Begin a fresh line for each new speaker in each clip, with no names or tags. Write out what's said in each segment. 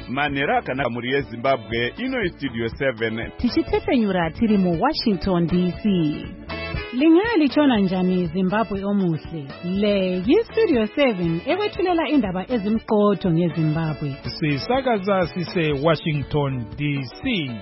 Manhero akanaka muri yeZimbabwe ino Studio 7
tichitefenyura tiri mu Washington DC. Lingalitshona njani Zimbabwe omuhle? Le yi-Studio 7 ekwethulela indaba ezimqotho ngeZimbabwe.
Sisakaza sise Washington DC.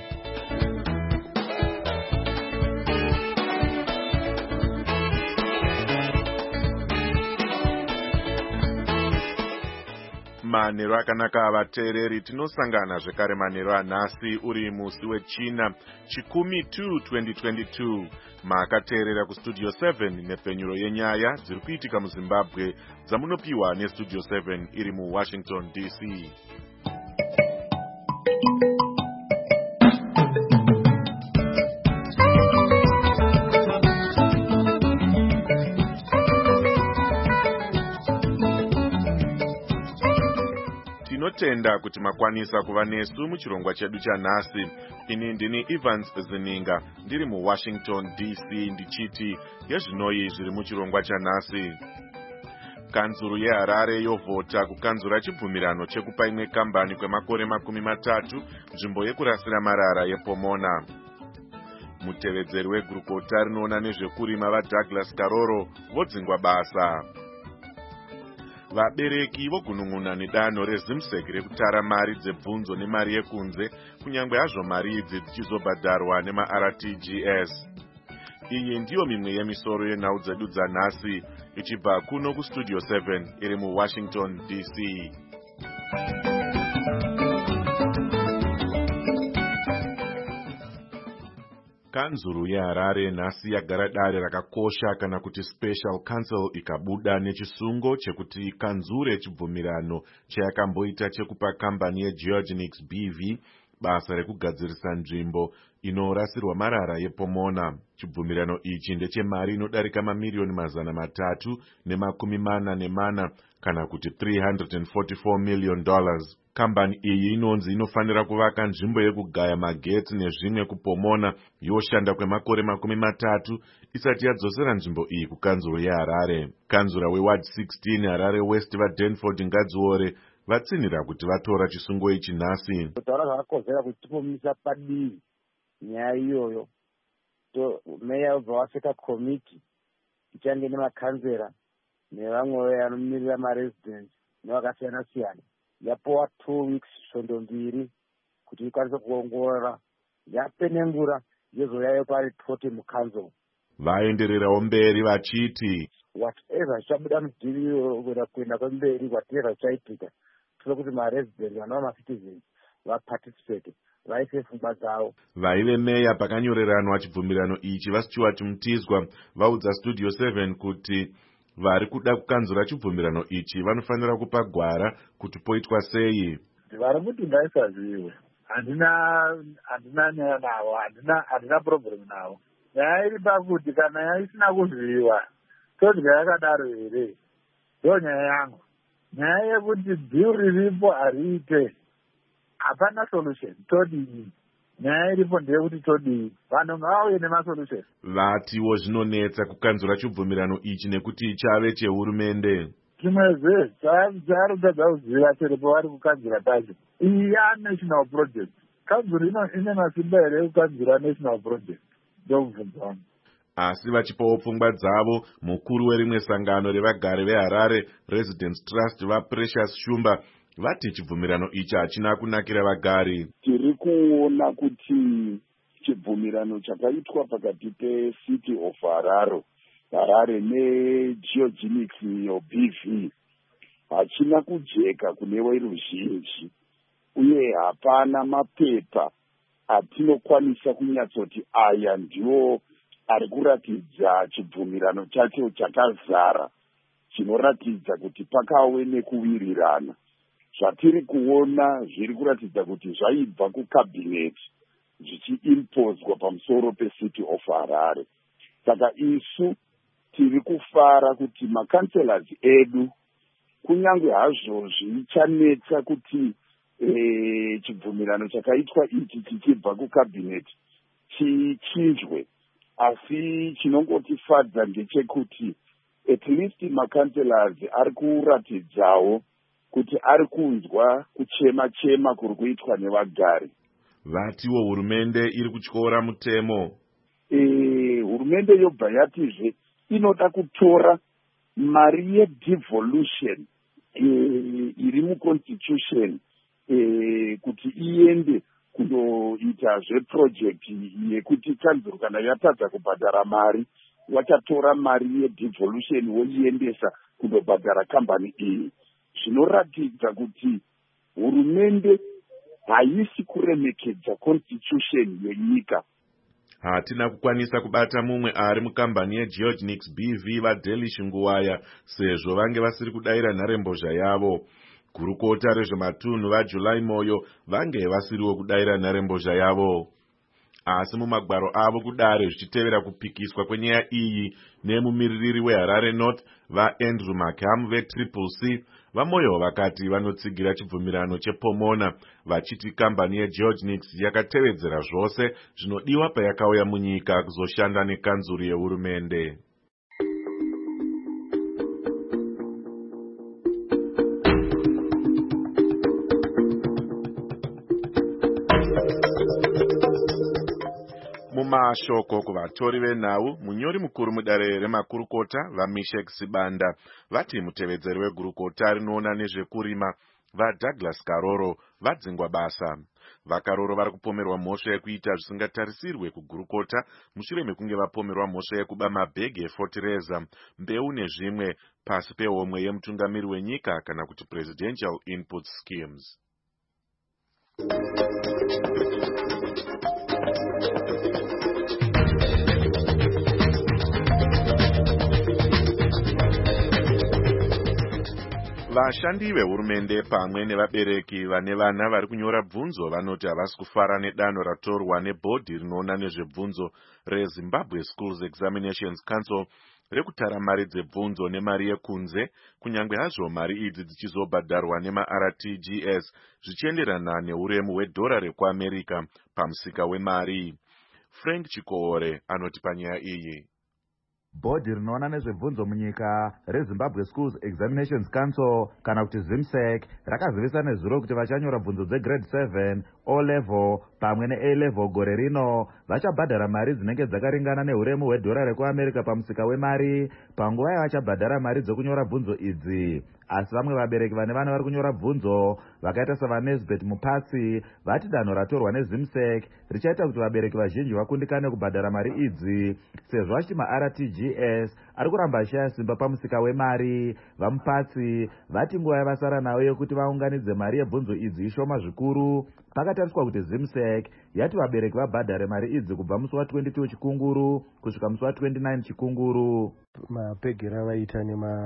Manhero akanaka avateereri, tinosangana zvekare manhero anhasi uri musi wechina chikumi 2022 makateerera kuStudio 7 nepfenyuro yenyaya dziri kuitika muZimbabwe dzamunopiwa neStudio 7 iri muWashington DC. Tinotenda kuti makwanisa kuva nesu muchirongwa chedu chanhasi. Ini ndini Evans Zininga ndiri muWashington DC ndichiti yezvinoi zviri muchirongwa chanhasi. Kanzuru yeHarare yovhota kukanzura chibvumirano chekupa imwe kambani kwemakore 30 nzvimbo yekurasira marara yePomona. Mutevedzeri wegurukota rinoona nezvekurima vaDouglas Karoro vodzingwa basa. Vabereki vogunun'una nedanho reZimsek rekutara mari dzebvunzo nemari yekunze kunyangwe hazvo mari idzi dzichizobhadharwa nemaRTGS. Iyi ndiyo mimwe yemisoro yenhau dzedu dzanhasi ichibva kuno kuStudio 7 iri muWashington DC. Kanzuru yeHarare nhasi yagara dare rakakosha kana kuti Special Council ikabuda nechisungo chekuti kanzure chibvumirano chayakamboita chekupa kambani yeGeorgenics BV basa rekugadzirisa nzvimbo inorasirwa marara yePomona. Chibvumirano ichi ndechemari inodarika mamiliyoni 344 kana kuti $344 million. Kambani iyi inonzi inofanira kuvaka nzvimbo yekugaya magetsi nezvimwe kuPomona yoshanda kwemakore 30 isati yadzosera nzvimbo iyi kukanzuro yeHarare. Kanzura weWard 16 Harare West vaDanford Ngadziore vatsinhira kuti vatora chisungo ichi nhasi.
Kutaura zvakakozera kuti tipomisa padivi nyaya iyoyo. Meya obva waseka komiti ichange nemakanzera nevamwe vanomirira maresidents nevakasiyana siyana. Yapowa 2 weeks svondo 2 kuti ikwanise kuongorora yapenengura yezoyayo paripoti mukanzo.
Vaendererawo mberi vachiti
whatever zvichabuda mudhiri kuenda kwemberi whatever zvichaitika tinoda kuti maresidents vanova macitizens vaparticipate vaise pfungwa dzavo.
Vaive meya pakanyoreranwa chibvumirano ichi vaStuart Mutizwa vaudza Studio 7 kuti vari kuda kukanzura chibvumirano ichi vanofanira kupa gwara kuti poitwa sei.
Vari kuti ngaisaziwe, handina nyaya navo, handina problem navo. Nyaya iri pakuti kana yaisina kuziviwa todya yakadaro here, ndo nyaya yangu. Nyaya yekuti bill riripo hariite, hapana solution, todii. Nyaya iripo ndeyekuti todii, vanhu ngavauye nemasolution.
Vatiwo zvinonetsa kukanzura chibvumirano ichi nekuti chave chehurumende.
Chimwezve chaarikudza kuziva chiripo vari kukanzura pacho. Iyi national project. Kanzuro ine masimba here ekukanzura national project. Ndobvunza vanhu.
Asi vachipawo pfungwa dzavo, mukuru werimwe sangano revagari veHarare Residents Trust vaPrecious Shumba vati chibvumirano ichi hachina kunakira vagari.
Tiri kuona kuti chibvumirano chakaitwa pakati peCity of Harare neGeorgenics BV hachina kujeka kune veruzhinji, uye hapana mapepa atinokwanisa kunyatsoti aya ndiwo ari kuratidza chibvumirano chacho chakazara, chinoratidza kuti pakave nekuwirirana. Zvatiri kuona zviri kuratidza kuti zvaibva kukabhineti zvichiimpozwa pamusoro peCity of Harare. Saka isu tiri kufara kuti makanselas edu kunyange hazvo zvichanetsa kuti chibvumirano chakaitwa ichi chichibva kukabhineti chichinjwe, asi chinongotifadza ndechekuti at least makanselas ari kuratidzawo kuti ari kunzwa kuchema-chema kuri kuitwa nevagari.
Vatiwo hurumende iri kutyora mutemo.
Hurumende yobva yatizve inoda kutora mari yedevolution iri muconstitution kuti iende kundoita zveprojekti yekuti kanzuro kana yatadza kubhadhara mari vachatora mari yedevolution voiendesa kundobhadhara kambani iyi. Zvinoratidza kuti hurumende haisi kuremekedza constitution yenyika.
Hatina kukwanisa kubata mumwe ari mukambani yeGeorgenix BV vaDelish Nguwaya sezvo vange vasiri kudayira nharembozha yavo. Gurukota rezvematunhu vaJuly Moyo vange vasiriwo kudayira nharembozha yavo. Asi mumagwaro avo kudare zvichitevera kupikiswa kwenyaya iyi nemumiririri weHarare North vaAndrew Markham veTriple C, vaMoyo vakati vanotsigira chibvumirano chePomona vachiti kambani yeGeorgenix yakatevedzera zvose zvinodiwa payakauya munyika kuzoshanda nekanzuru yehurumende. Mumashoko kuvatori venhau, munyori mukuru mudare remakurukota vaMeshek Sibanda vati mutevedzeri wegurukota rinoona nezvekurima vaDouglas Karoro vadzingwa basa. VaKaroro vari kupomerwa mhosva yekuita zvisingatarisirwe kugurukota mushure mekunge vapomerwa mhosva yekuba mabhegi efotireza, mbeu nezvimwe pasi pehomwe yemutungamiri wenyika kana kuti Presidential Input Schemes. Vashandi vehurumende pamwe nevabereki vane vana vari kunyora bvunzo vanoti havasi kufara nedanho ratorwa nebhodhi rinoona nezvebvunzo reZimbabwe Schools Examinations Council rekutara mari dzebvunzo nemari yekunze, kunyange hazvo mari idzi dzichizobhadharwa nemaRTGS zvichienderana neuremu hwedhora rekuAmerica pamusika wemari. Frank Chikoore anoti panyaya iyi.
Bhodhi rinoona nezvebvunzo munyika reZimbabwe Schools Examinations Council kana kuti ZIMSEC rakazivisa nezuro kuti vachanyora bvunzo dzegrade 7, O-level pamwe neA-level gore rino vachabhadhara mari dzinenge dzakaringana neuremu hwedhora rekuAmerica pamusika wemari panguva yavachabhadhara mari dzokunyora bvunzo idzi. Asi vamwe vabereki vane vana vari kunyora bvunzo vakaita savaNesbet Mupatsi vati danho ratorwa neZIMSEC richaita kuti vabereki vazhinji vakundikane kubhadhara mari idzi sezvo vachiti maRTGS ari kuramba ashaya simba pamusika wemari. VaMupatsi vati nguva yavasara nayo yokuti vaunganidze mari yebvunzo idzi ishoma zvikuru. Pakatariswa kuti ZIMSEC yati vabereki vabhadhare mari idzi kubva musi wa22 Chikunguru kusvika musi wa29 Chikunguru.
Mapegera vaita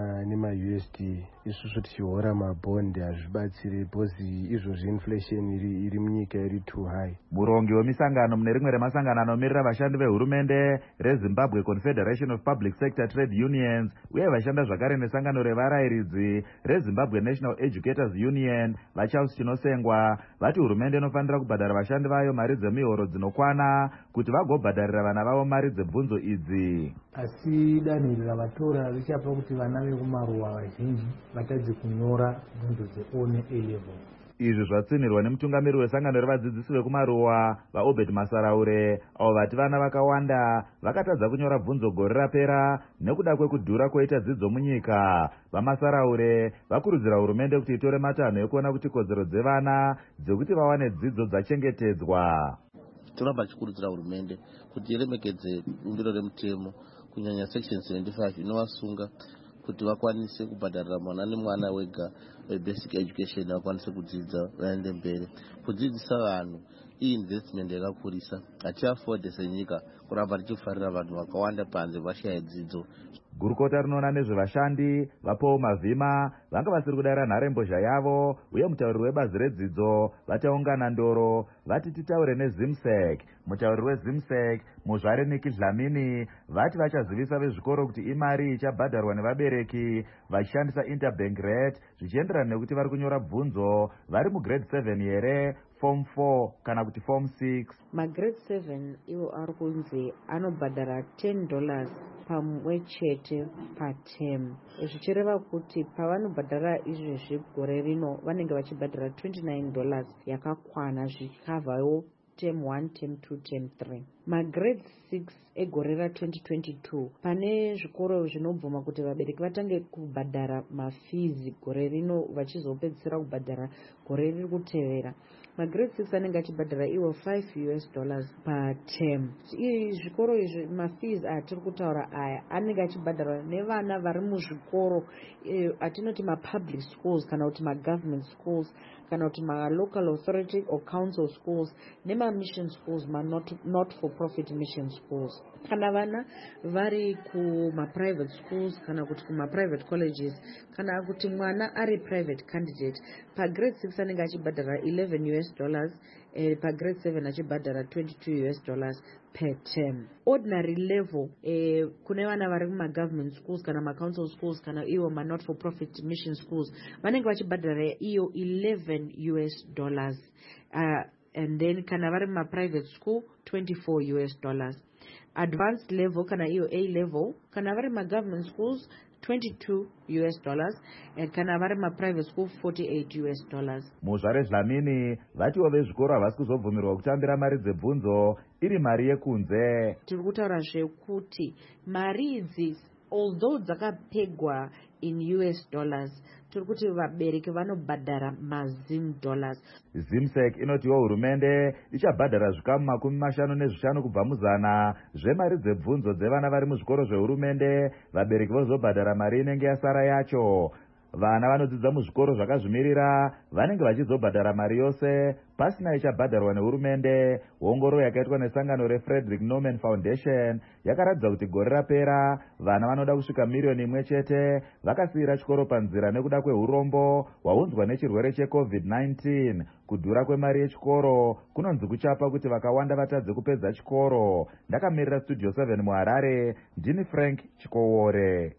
nema-USD isusu tichihora mabhondi hazvibatsiri bhozi izvozvi inflation iri munyika iri too high.
Murongi wemisangano mune rimwe remasangano anomirira vashandi vehurumende reZimbabwe Confederation of Public Sector Trade Unions uye vashanda zvakare nesangano revarayiridzi reZimbabwe National Educators Union vaCharles Chinosengwa vati hurumende inofanira kubhadhara vashandi vayo mari dzemihoro dzinokwana kuti vagobhadharira vana vavo mari dzebvunzo idzi.
Asi danho iri ravatora richapa kuti vana vekumaruwa vazhinji vatadze kunyora bvunzo dzeO neA-level.
Izvi zvatsinirwa nemutungamiri wesangano revadzidzisi vekumaruwa vaObed Masaraure avo vati vana vakawanda vakatadza kunyora bvunzo gore rapera nekuda kwekudhura kwoita dzidzo munyika. VaMasaraure vakurudzira hurumende kuti itore matanho ekuona kuti kodzero dzevana dzekuti vawane dzidzo dzachengetedzwa.
Toramba tichikurudzira hurumende kuti iremekedze bumbiro remutemo kunyanya section 75 inovasunga kuti vakwanise kubhadharira mwana nemwana wega basic education vakwanise kudzidza vaende mberi. Kudzidzisa vanhu investment yakakurisa, hatiafode senyika kuramba tichifarira vanhu vakawanda panze vashaya dzidzo.
Gurukota rinoona nezvevashandi vaPaul Mavhima vanga vasiri kudayira nharembozha yavo uye mutauriri webazi redzidzo vachaungana ndoro vati titaure neZIMSEC. Mutauriri weZIMSEC Muzvare Niki Dlamini vati vachazivisa vezvikoro kuti imari ichabhadharwa nevabereki vachishandisa interbank rate zvichienderana nekuti vari kunyora bvunzo vari mugrade 7 here, form 4 kana kuti form 6.
magrade 7 iwo ari kunzi anobhadhara $10 pamwe chete paterm, zvichireva kuti pavanobhadhara izvezvi gore rino vanenge vachibhadhara $29 yakakwana zvichikavhawo term 1, term 2, term 3. magrade 6 egore ra2022 pane zvikoro zvinobvuma kuti vabereki vatange kubhadhara mafizi gore rino vachizopedzisira kubhadhara gore riri kutevera. magrade 6 anenge achibhadhara iwo $5 paterm. zvikoro izvi mafizi atiri kutaura aya anenge achibhadharwa nevana vari muzvikoro atinoti mapublic schools kana kuti magovernment schools kana kuti malocal authority or council schools nemamission schools, not for profit mission schools. kana vana vari kumaprivate schools kana kuti kumaprivate colleges kana kuti mwana ari private candidate, pagrade 6 anenge achibhadhara $11 pagrade 7 achibhadhara $22 per term. ordinary level kune vana vari kumagovernment schools kana macouncil schools kana iwo not for profit mission schools vanenge vachibhadhara iyo $11 and then kana vari mumaprivate school $24. advanced level kana iyo A level kana vari magovernment schools $22 and kana vari maprivate school $48.
muzvare Dlamini vatiwo vezvikoro havasi kuzobvumirwa kutambira mari dzebvunzo iri mari yekunze.
tiri kutaura zvekuti mari idzi although dzakapegwa in US dollars tiri kuti vabereki vanobhadhara mazim dollars.
Zimsec inotiwo hurumende ichabhadhara zvikamu 50 kubva muzana zvemari dzebvunzo dzevana vari muzvikoro zvehurumende, vabereki vozobhadhara mari inenge yasara yacho. Vana vanodzidza muzvikoro zvakazvimirira vanenge vachizobhadhara mari yose pasina ichabhadharwa nehurumende. Ongororo yakaitwa nesangano reFrederick Norman Foundation yakaratidza kuti gore rapera vana vanoda kusvika 1,000,000 chete vakasiyira chikoro panzira nekuda kweurombo hwaunzwa nechirwere cheCovid-19. Kudhura kwemari yechikoro kunonzi kuchapa kuti vakawanda vatadze kupedza chikoro. Ndakamirira Studio 7 muHarare, ndini Frank Chikowore.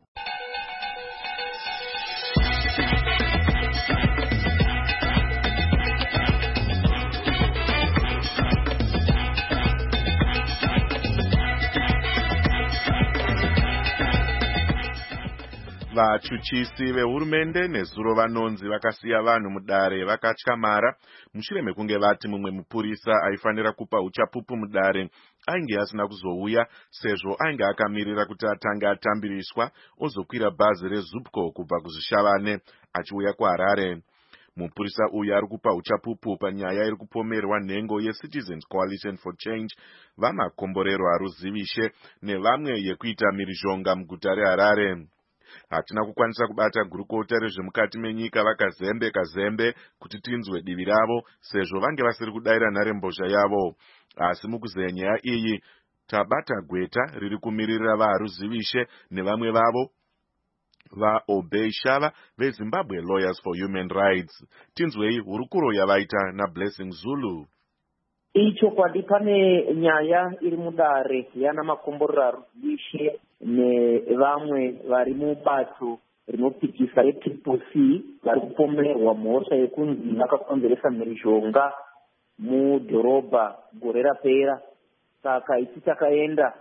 vachuchisi vehurumende nezuro vanonzi vakasiya vanhu mudare vakatyamara mushure mekunge vati mumwe mupurisa aifanira kupa uchapupu mudare ainge asina kuzouya sezvo ainge akamirira kuti atange atambiriswa ozokwira bhazi reZupco kubva kuzvishavane achiuya kuHarare. Mupurisa uyu ari kupa uchapupu panyaya iri kupomerwa nhengo yeCitizens Coalition for Change vamakomborero haruzivishe nevamwe yekuita mhirizhonga muguta reHarare. Hatina kukwanisa kubata gurukota rezvemukati menyika vakazembe kuti tinzwe divi ravo sezvo vange vasiri kudaira nharembozha yavo. Asi mukuzeya nyaya iyi tabata gweta riri kumirira vaharuzivishe nevamwe vavo vaObey Shava veZimbabwe Lawyers for Human Rights. Tinzwei hurukuro yavaita naBlessing Zulu.
Ichokwadi pane nyaya iri mudare yana makomborero haruzivishe nevamwe vari mubato rinopikisa reTPC vari kupomerwa mhosva yekunzi vakakonzeresa mhirizhonga mudhorobha gore rapera. Saka isi takaenda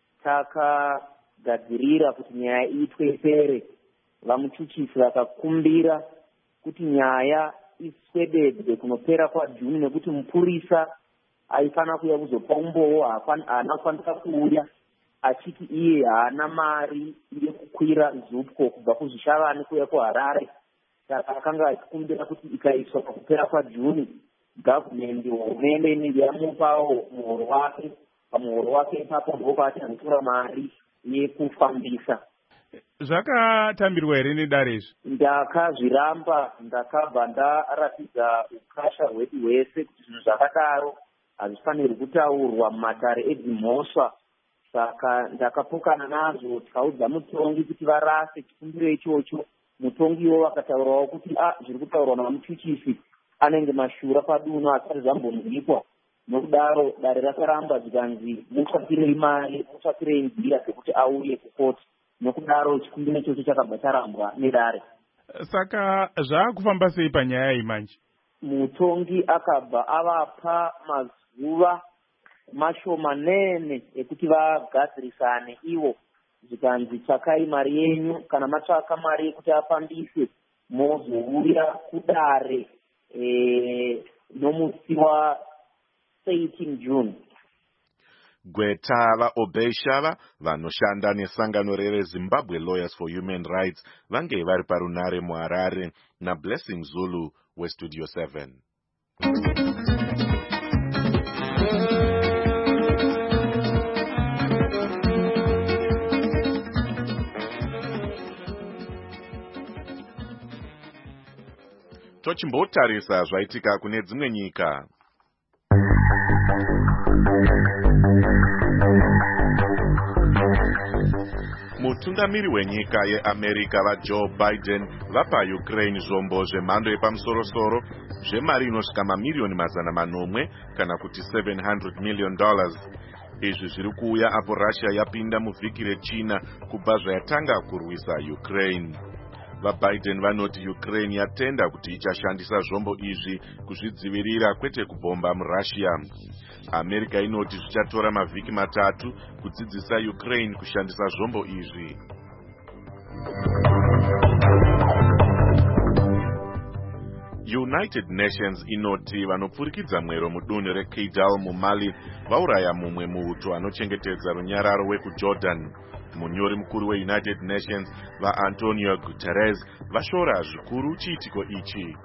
takagadzirira kuti nyaya iitwe ipere. Vamuchuchisi vakakumbira kuti nyaya iswededzwe kunopera kwaJuni nekuti mupurisa aifana kuuya kuzopa umboo haana kufanira kuuya achiti iye haana mari yekukwira Zupco kubva kuzvishavane kuuya kuHarare. Saka akanga achikumbira kuti ikaiswa pakupera kwaJuni gavhumendi hurumende inenge yamupawo muhoro wake. Pamuhoro wake ipapo ndipo paachanotora mari yekufambisa.
Zvakatambirwa here nedare izvi?
Ndakazviramba, ndakabva ndaratidza ukasha hwedu hwese kuti zvinhu zvakadaro hazvifaniri kutaurwa mumatare edzimhosva. Saka ndakapokana nazvo tikaudza mutongi kuti varase chikumbiro ichocho. Mutongiwo vakataurawo kuti zviri kutaurwa navamuchuchisi anenge mashura paduno asati zvambonzwikwa. Nokudaro dare rakaramba zvikanzi mutsvakirei mari, mutsvakirei nzira dzekuti auye kukoti. Nokudaro chikumbiro ichocho chakabva charambwa nedare.
Saka zvaakufamba sei panyaya iyi manje?
mutongi akabva avapa mazuva mashomanene ekuti vagadzirisane ivo, zvikanzi tsvakai mari yenyu. Kana matsvaka mari yekuti afambise, mozouya kudare nomusi wa18 June.
Gweta vaObeshava vanoshanda nesangano reZimbabwe Lawyers for Human Rights vange vari parunare muHarare naBlessing Zulu weStudio 7. Tochimbotarisa zvaitika kune dzimwe nyika. Mutungamiri wenyika yeAmerica vaJoe Biden vapa Ukraine zvombo zvemhando yepamusoro-soro zvemari inosvika mamiliyoni $900 kana kuti $700 million. Izvi zviri kuuya apo Russia yapinda muvhiki rechina kubva zvayatanga kurwisa Ukraine. VaBiden vanoti Ukraine yatenda kuti ichashandisa zvombo izvi kuzvidzivirira kwete kubhomba muRussia. America inoti zvichatora mavhiki 3 kudzidzisa Ukraine kushandisa zvombo izvi. United Nations inoti vanopfurikidza mwero mudunhu reKidal muMali vauraya mumwe muuto anochengetedza runyararo wekuJordan. Munyori mukuru weUnited Nations vaAntonio Guterres vashora zvikuru chiitiko ichi.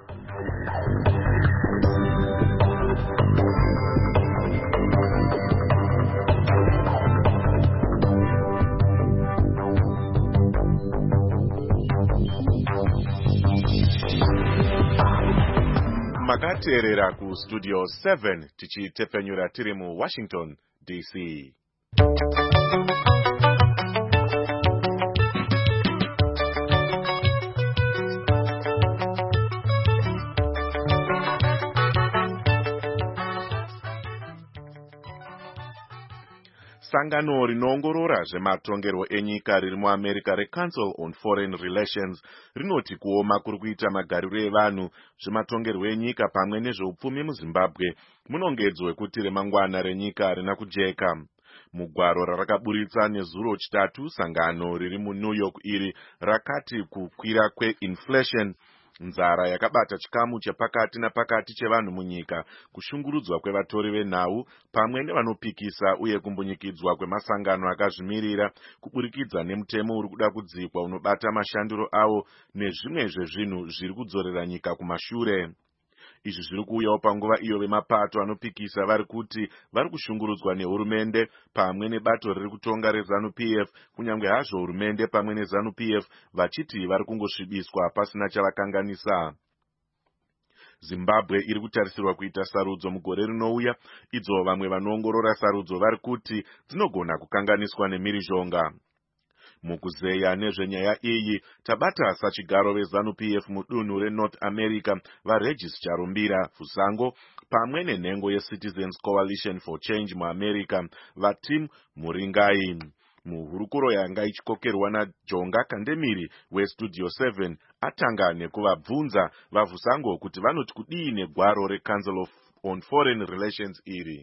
Makateerera kuStudio 7 tichitepfenyura tiri muWashington DC. Sangano rinoongorora zvematongerwo enyika riri muAmerica reCouncil on Foreign Relations rinoti kuoma kuri kuita magariro evanhu, zvematongerwo enyika pamwe nezveupfumi muZimbabwe munongedzwe kuti remangwana renyika harina kujeka. Mugwaro rarakaburitsa nezuro chitatu, sangano riri muNew York iri rakati kukwira kweinflation, nzara yakabata chikamu chepakati napakati chevanhu munyika, kushungurudzwa kwevatori venhau pamwe nevanopikisa uye kumbunyikidzwa kwemasangano akazvimirira kuburikidza nemutemo uri kuda kudzikwa unobata mashandiro avo nezvimwe zvezvinhu zviri kudzorera nyika kumashure. Izvi zviri kuuyawo panguva iyo vemapato anopikisa vari kuti vari kushungurudzwa nehurumende pamwe nebato riri kutonga reZANU-PF, kunyange hazvo hurumende pamwe neZANU-PF vachiti vari kungosvibiswa pasina chavakanganisa. Zimbabwe iri kutarisirwa kuita sarudzo mugore rinouya, idzo vamwe vanoongorora sarudzo vari kuti dzinogona kukanganiswa nemhirizhonga. Mukuzeya nezvenyaya iyi tabata sachigaro veZANU-PF mudunhu reNorth America vaRegis Charumbira Fusango pamwe nenhengo yeCitizens Coalition for Change muAmerica vaTim Muringai. Muhurukuro yanga ichikokerwa naJonga Kandemiri weStudio 7 atanga nekuvabvunza vaFusango kuti vanoti kudii negwaro reCouncil on Foreign Relations iri.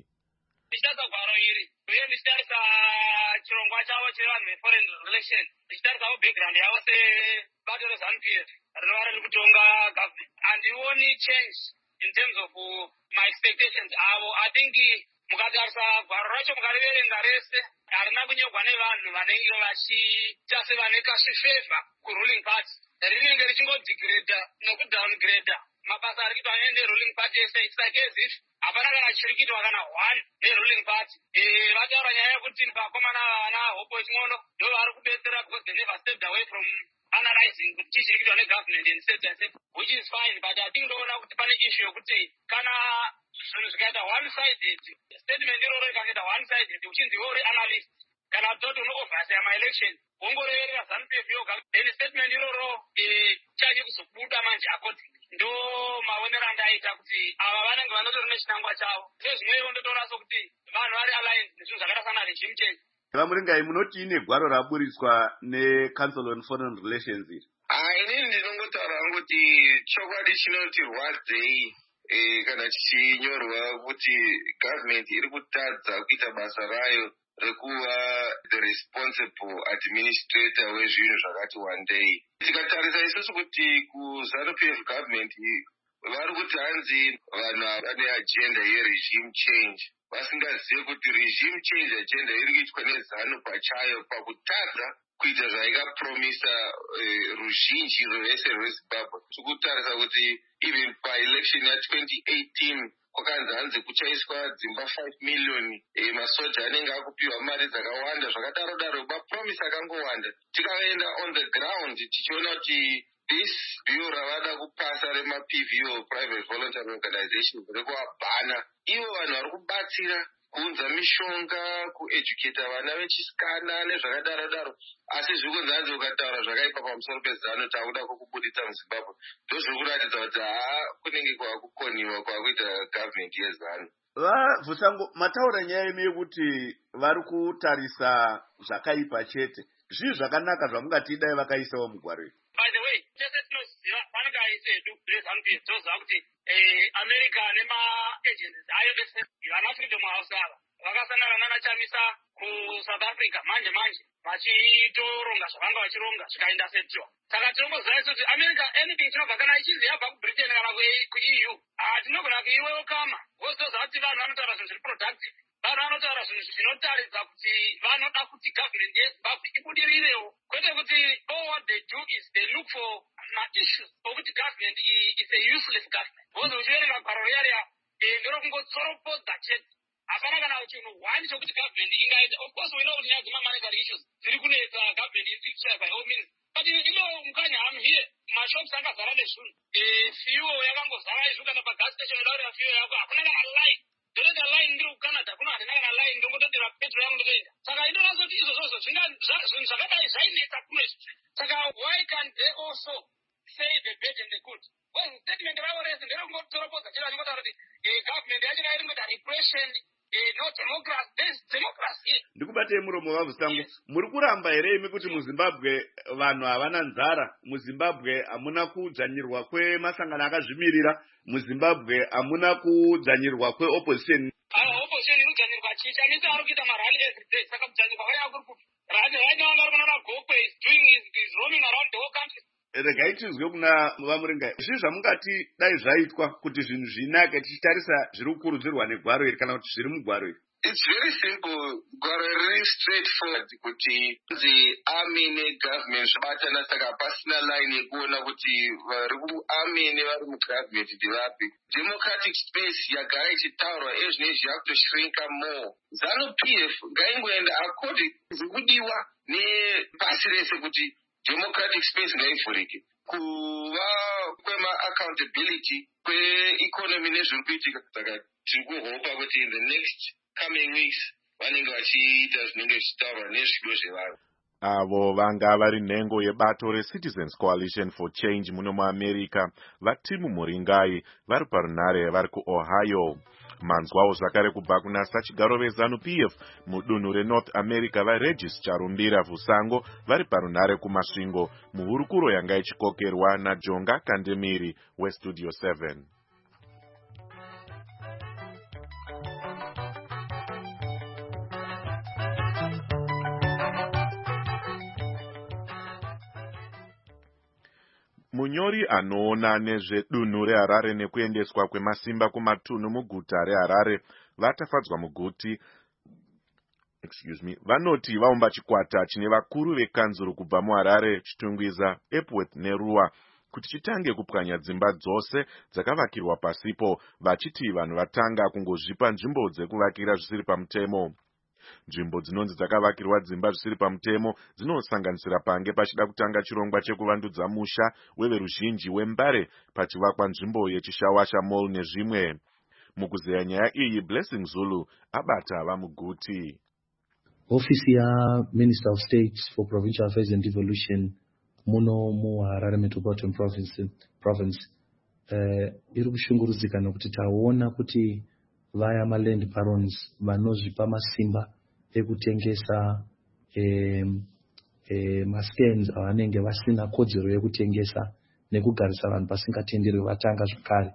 Chirongwa chavo chevanhu veforeign relations tichitarisawo background yavo sebato reZANU-PF rinova riri kutonga government. Handioni change in terms of my expectations avo. I think mukatarisa gwaro racho mukariverenga rese harina kunyorwa nevanhu vanenge vachiita sevane kashifevha kuruling party. Rinenge richingodegrada nekudowngrada mabasa ari kuitwa neruling party ese. It's like as if hapana kana chiri kuitwa kana one neruling party. Vataura nyaya yekuti vakomana vana hopo ching'ono ndo vari kubetsera because they never stepped away from analyzing kuti chii chiri kuitwa negovernment and state and state, which is fine, but I think ndoona kuti pane issue yokuti kana zvinhu zvikaita one sided, statement iroro ikaita one sided uchinzi uri analyst kana kuti unoovhasya maelection wongoreverera ZANU-PF yoga, then statement iroro chaje kuzobuda manje according ndo maonero andaita kuti ava vanenge vanotori nechinangwa chavo. Sezvimwewo ndotoona sokuti vanhu vari aligned nezvinhu zvakaita sana regime change.
Vamuringai, munoti ine gwaro raburiswa neCouncil on Foreign Relations iri?
Inini ndinongotaura kuti chokwadi chinoti rwadzei kana chichinyorwa kuti government iri kutadza kuita basa rayo rekuva the responsible administrator wezvinhu zvakati wandei. Tikatarisa isusu kuti kuZANU-PF government vari kuti hanzi vanhu vane agenda yeregime change, vasingazivi kuti regime change agenda iri kuitwa neZANU pachayo pakutadza kuita zvaikapromisa ruzhinji rwese rweZimbabwe. Tikutarisa kuti even paelection ya2018 kwakanzi hanzi kuchaiswa dzimba 5 million, masoja anenge akupiwa mari dzakawanda zvakadaro daro, mapromisi akangowanda. Tikaenda on the ground tichiona kuti this bill ravada kupasa remaPVO, private voluntary organizations, rekuabhana ivo vanhu vari kubatsira kuunza mishonga, kueducata vana vechisikana nezvakadaro daro, asi zvikunzi hanzi ukataura zvakaipa pamusoro peZANU takuda kukubuditsa muZimbabwe. Ndozviri kuratidza kuti kunenge kwakukoniwa kwakuita government yeZANU.
Vabvusango, mataura nyaya ino yekuti vari kutarisa zvakaipa chete, zvii zvakanaka zvamungati dai vakaisawo mugwaro iri?
By the way, tese tinoziva panenge aise edu rezANU-PF toziva kuti America nema-agencies ayo ese vana Freedom House ava vakasangana nana Chamisa kuSouth Africa manje vachitoronga zvavanga vachironga zvikaenda setwa. Saka tinongoziva isu kuti America anything chinobva kana ichizi yabva kuBritain kana kuEU tinogona kuiwelkama. Wozoziva kuti vanhu vanotaura zvinhu zviri productive, vanhu vanotaura zvinhu zvinotaridza kuti vanoda kuti government yeZimbabwe ibudirirewo, kwete kuti all what they do is they look for ma-issues okuti government is a useless government. Wozochiverenga gwaro riya nderokungotsoropoza chete. Hapana kana chinhu one chokuti government ingaita. Of course we know kuti nyaya dzema-monetary issues dziri kunetsa government iri kuchaya by all means. But mukanya hamu here mashops angazara nezvinhu. Fuel yakangozara izvo kana pagas station udaurira fuel yako hakuna kana line. Ndorega line ndiri kuCanada kuna handina kana line ndongototira petrol yangu ndotoenda. Saka inoona kuti izvozvo zvinhu zvakadai zvainetsa kuno izvi. Saka why can't they also say the bad and the good? Well, statement ravo rese nderokungotoropodza chero achingotaura kuti government yacho iri ngoita repression, no democracy. There's democracy.
Ndikubatei muromo Vabvusango, muri kuramba here imi kuti muZimbabwe vanhu havana nzara, muZimbabwe hamuna kudzvanyirwa kwemasangano akazvimirira, muZimbabwe hamuna kudzvanyirwa kweopposition?
Opposition inodzvanyirwa chii? Chamisa ari kuita marally every day, saka kudzvanyirwa kwaya kuri kupi? Right now angari kunana Gokwe is roaming around the whole country.
Regai tizwe kuna Vamuringa, zvii zvamungati dai zvaitwa kuti zvinhu zvinake tichitarisa zviri kukurudzirwa negwaro iri kana kuti zviri mugwaro iri?
It's very simple. Gwaro riri straightforward kuti the army negovernment zvibatana, saka pasina line yekuona kuti vari kuarmy nevari mugovernment ndivapi. Democratic space yagara ichitaurwa ezvinezvi yakutoshrinka more. ZANU-PF ngaingoenda according zvikudiwa nepasi rese kuti democratic space ngaivhurike. Kuva kwema-accountability kweeconomy nezviri kuitika. Saka tiri kuhopa kuti in the next coming weeks vanenge vachiita zvinenge zvichitaurwa nezvido zvevanhu.
Avo vanga vari nhengo yebato reCitizens Coalition for Change muno muAmerica, vaTimu Muringai, vari parunhare vari kuOhio. Manzwawo zvakare kubva kuna sachigaro veZANU-PF mudunhu reNorth America vaRegis Charumbira Vusango vari parunhare kumasvingo muhurukuro yanga ichikokerwa naJonga Kandemiri weStudio 7. Munyori anoona nezvedunhu reHarare nekuendeswa kwemasimba kumatunhu muguta reHarare vatafadzwa muguti vanoti vaumba chikwata chine vakuru vekanzuru kubva muHarare, Chitungwiza, Epworth neRua kuti chitange kupwanya dzimba dzose dzakavakirwa pasipo, vachiti vanhu vatanga kungozvipa nzvimbo dzekuvakira zvisiri pamutemo. Nzvimbo dzinonzi dzakavakirwa dzimba zvisiri pamutemo dzinosanganisira pange pachida kutanga chirongwa chekuvandudza musha weveruzhinji weMbare pachivakwa nzvimbo yechishawasha mall nezvimwe. Mukuzeya nyaya iyi, Blessing Zulu abata vamuguti.
Ofisi yaMinister of State for Provincial Affairs and Devolution muno muHarare Metropolitan Province iri kushungurudzika nokuti taona kuti vaya maland barons vanozvipa masimba ekutengesa maskens avanenge vasina kodzero yekutengesa nekugarisa vanhu pasingatenderwi vatanga zvakare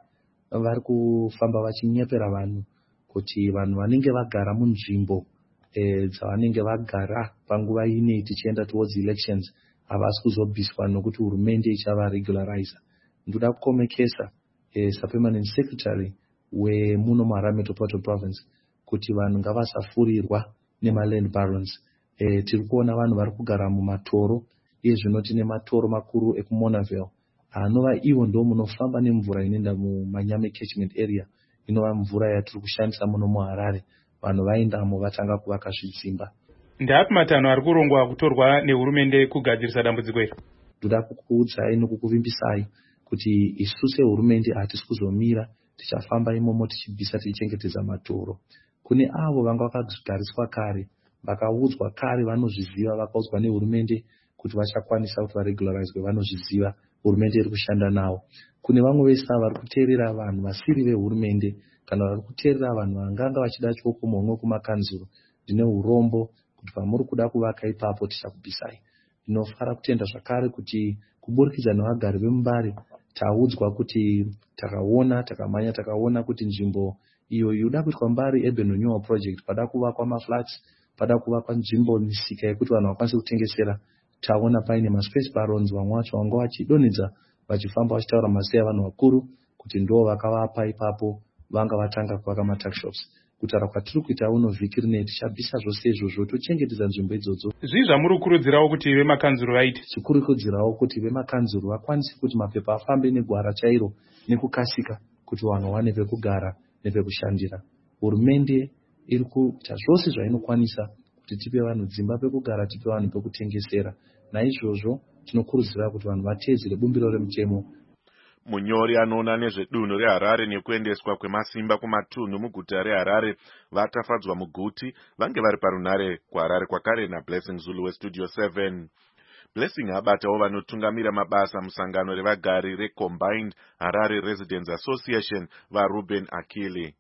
vari kufamba vachinyepera vanhu kuti vanhu vanenge vagara munzvimbo dzavanenge vagara panguva ine tichienda towards elections havasi kuzobviswa nokuti hurumende ichava regularizer. Ndoda kukomekesa sapermanent secretary wemuno muHarare Metropolitan Province kuti vanhu ngavasafurirwa nemaland barons. Tiri kuona vanhu vari kugara mumatoro, iye zvino tine matoro makuru ekuMonaville anova iwo ndo munofamba nemvura inoenda muManyame catchment area, inova mvura yatiri kushandisa muno muHarare. Vanhu vaendamo vatanga kuvaka zvidzimba.
Ndapi matanho ari kurongwa kutorwa nehurumende kugadzirisa dambudziko iri?
Ndoda kukuudzai nokukuvimbisai kuti isu sehurumende hatisi kuzomira, tichafamba imomo tichibvisa tichichengetedza matoro. Kune avo vanga vakagariswa kare, vakaudzwa kare, vanozviziva, vakaudzwa nehurumende kuti vachakwanisa kuti varegularizwe, vanozviziva, hurumende iri kushanda navo. Kune vamwe vese vari kuteerera vanhu vasiri vehurumende kana vari kuteerera vanhu vanganga vachida chokoma umwe kumakanzuro. Ndine urombo kuti pamuri kuda kuvaka ipapo tichakubvisai. Ndinofara kutenda zvakare kuti kuburikidza nevagari veMubare taudzwa kuti takamanya takaona kuti nzvimbo iyo yoda kuitwa Mbare Urban Renewal Project, pada kuvakwa maflats, pada kuvakwa nzvimbo misika yekuti vanhu vakwanise kutengesera, taona paine maspace barons vamwe vacho vanga vachidonhedza vachifamba vachitaura mazita evanhu vakuru kuti ndo vakavapa ipapo, vanga vatanga kuvaka matuckshops. Kutaura kwatiri kuita uno vhiki rine tichabvisa zvose izvozvo tochengetedza nzvimbo idzodzo.
Zvii zvamuri kukurudzirawo kuti vemakanzuro vaite?
Tikurudzirawo kuti vemakanzuro vakwanise kuti mapepa afambe negwara chairo nekukasika kuti vanhu vawane pekugara nepekushandira. Hurumende iri kuita zvose zvainokwanisa kuti tipe vanhu dzimba pekugara, tipe vanhu pekutengesera. Naizvozvo tinokurudzira kuti vanhu vateedzere bumbiro remutemo.
Munyori anoona nezvedunhu reHarare nekuendeswa kwemasimba kumatunhu muguta reHarare vatafadzwa muguti vange vari parunare kuHarare kwakare naBlessing Zulu weStudio 7. Blessing abatawo vanotungamira mabasa musangano revagari reCombined Harare Residents Association vaRuben Akili.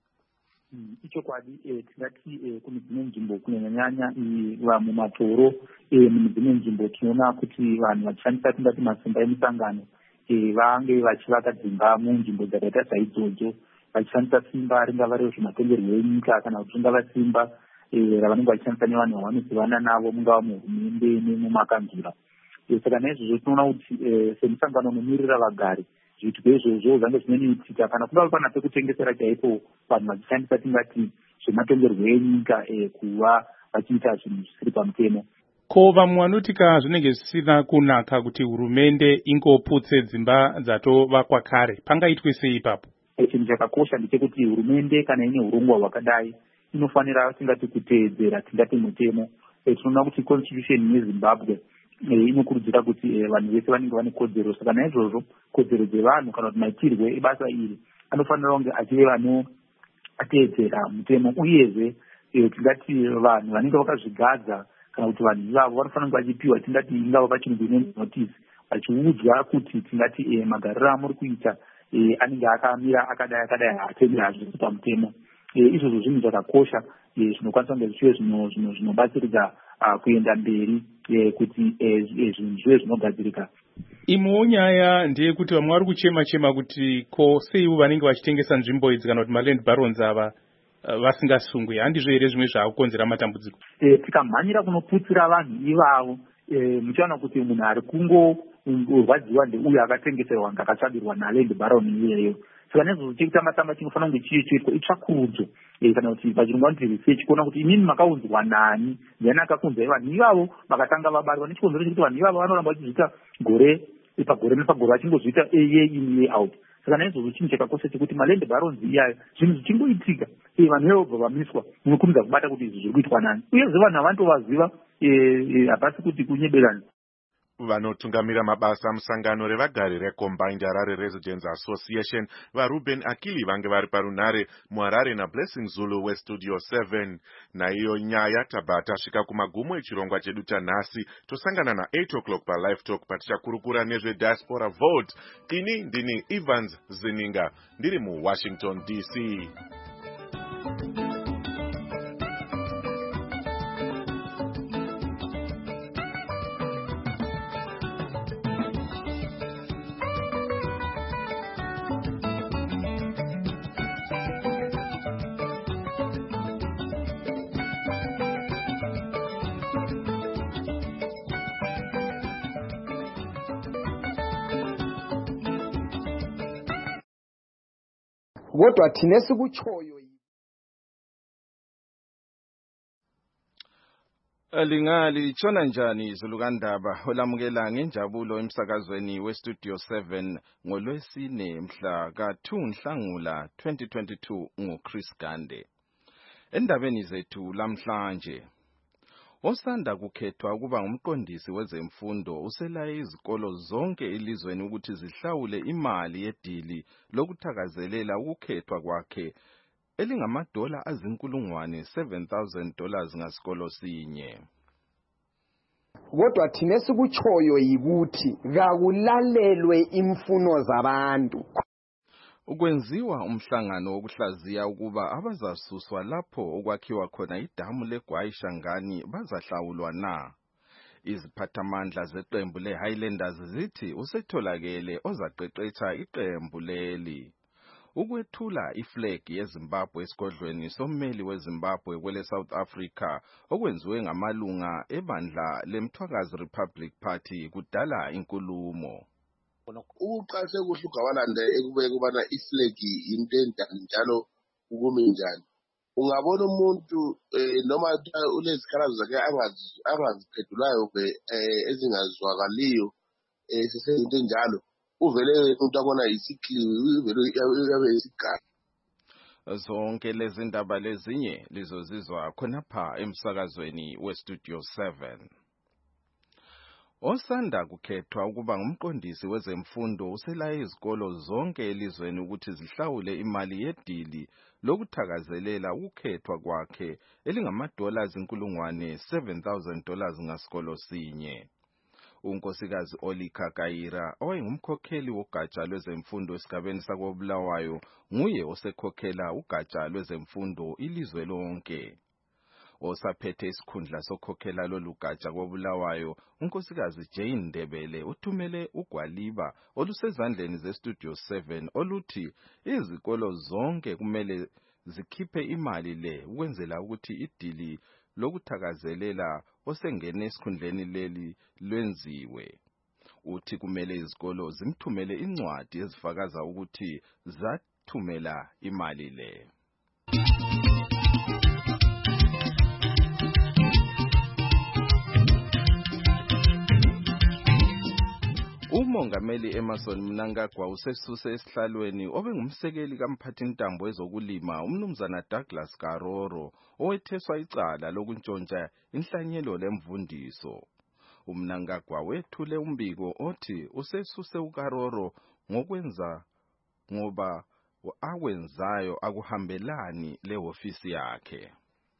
Ichokwadi tingati kune dzimwe nzvimbo kunyanyanya mumatoro, mune dzimwe nzvimbo tinoona kuti vanhu vachishandisa tingati masimba emusangano vange vachivaka dzimba munzvimbo dzakaita saidzodzo, vachishandisa simba ringava rezvematongerwo enyika kana kuti ringava simba ravanenge vachishandisa nevanhu vavanozivana navo, mungava muhurumende nemumakanzura. Saka naizvozvo tinoona kuti semusangano unomirira vagari, zviitiko izvozvo zvange zvinoitika kana kungava pana pekutengesera chaipo, vanhu vachishandisa tingati zvematongerwo enyika kuva vachiita zvinhu zvisiri pamutemo.
Ko vamwe vanotika zvinenge zvisina kunaka kuti hurumende ingoputse dzimba dzatovakwa kare, pangaitwe sei ipapo?
Chinhu chakakosha ndechekuti hurumende kana ine urongwa hwakadai inofanira tingati kuteedzera tingati mutemo. Tinoona kuti constitution yeZimbabwe inokurudzira kuti vanhu vese vanenge vane kodzero. Saka naizvozvo kodzero dzevanhu kana kuti maitirwe ebasa iri anofanira kunge achive vanoteedzera mutemo, uyezve tingati vanhu vanenge vakazvigadza kana kuti vanhu ivavo vanofanira kunge vachipiwa tingati ingava pachirungu inonzi notice, vachiudzwa kuti tingati magariro amuri kuita anenge akamira akadai haatendera hazvisi pamutemo. Izvozvo zvinhu zvakakosha zvinokwanisa kunge zvichive zvinobatsiridza kuenda mberi kuti zvinhu zvive zvinogadzirika.
Imwewo nyaya ndeyekuti vamwe vari kuchema kuti ko seivo vanenge vachitengesa nzvimbo idzi kana kuti maland barons ava vasingasungwi, handizvo here zvimwe zvaakukonzera matambudziko?
Tikamhanyira kunoputsira vanhu ivavo, muchaona kuti munhu ari kungorwadziwa ndeuyo akatengeserwa ngakatsvagirwa naland baron iyeyo. Saka nezvozvo chekutamba chinofanira kunge chiitwa itsvakurudzo kana kuti pachirungu vanoti research, kuona kuti inini makaunzwa nani, ndiani akakunzai vanhu ivavo vakatanga vabarwa. Nechikonzero chekuti vanhu ivavo vanoramba vachizviita gore pagore nepagore vachingozviita year in out. Saka naizvozvo chinhu chakakosha chekuti maland barons iyayo zvinhu zvichingoitika vanhu ivobva vamiswa, munokurumidza kubata kuti izvi zviri kuitwa nani, uyezve vanhu havanotovaziva, hapasi kuti kunyeberana.
Vanotungamira mabasa musangano revagari reCombined Harare Residents Association vaRuben Akili vange vari parunare muHarare naBlessing Zulu weStudio 7. Naiyo nyaya tabva tasvika kumagumo echirongwa chedu chanhasi. Tosangana na8 o'clock paLive Talk patichakurukura nezvediaspora vote. Ini ndini Evans Zininga ndiri muWashington DC.
kodwa thina esikutshoyo
Lingatshona njani izulu kaNdaba olamukela ngenjabulo emsakazweni weStudio 7 ngoLwesine mhla ka2 Nhlangula 2022 nguChris Gande. Endabeni zethu lamhlanje, osanda kukhethwa ukuba ngumqondisi wezemfundo uselaye izikolo zonke elizweni ukuthi zihlawule imali yedili lokuthakazelela ukukhethwa kwakhe elingamadola azinkulungwane $7,000 ngasikolo sinye.
Kodwa thina esikutshoyo yikuthi kakulalelwe imfuno zabantu.
Ukwenziwa umhlangano wokuhlaziya ukuba abazasuswa lapho okwakhiwa khona idamu leGwayishangani bazahlawulwa na. Iziphathamandla zeqembu leHighlanders zithi usetholakele ozaqeqetsha iqembu leli. Ukwethula iflag yeZimbabwe esigodlweni sommeli weZimbabwe kwele South Africa okwenziwe ngamalunga ebandla leMthwakazi Republic Party kudala inkulumo.
Uqase kuhle uGabalanda ekubeka ubana iflag into njalo ukumi njani. Ungabona umuntu noma ulezikhalazo zakhe angaziphendulayo ezingazwakaliyo sesento njalo uvele umuntu abona isikliwi uvele yabe isigaba.
Zonke lezi ndaba lezinye lizozizwa khonapha emsakazweni weStudio 7. Osanda kukhethwa ukuba ngumqondisi wezemfundo uselaye izikolo zonke elizweni ukuthi zihlawule imali yedili lokuthakazelela ukukhethwa kwakhe elingamadola azinkulungwane $7,000 ngasikolo sinye. Unkosikazi Olika Kaira owayengumkhokheli wogatsha lwezemfundo esigabeni sakoBulawayo nguye osekhokhela ugatsha lwezemfundo ilizwe lonke. Osaphethe isikhundla sokhokhela lolugatsha koBulawayo unkosikazi Jane Ndebele uthumele ugwaliba olusezandleni zeStudio 7 oluthi izikolo zonke kumele zikhiphe imali le ukwenzela ukuthi idili lokuthakazelela osengene esikhundleni leli lwenziwe. Uthi kumele izikolo zimthumele incwadi ezifakaza ukuthi zathumela imali le. Umongameli Emmerson Mnangagwa usesuse esihlalweni obengumsekeli kamphathintambo wezokulima umnumzana Douglas Karoro owetheswa icala lokuntshontsha inhlanyelo lemvundiso. Umnangagwa wethule umbiko othi usesuse uKaroro ngoba akwenzayo akuhambelani lehofisi yakhe.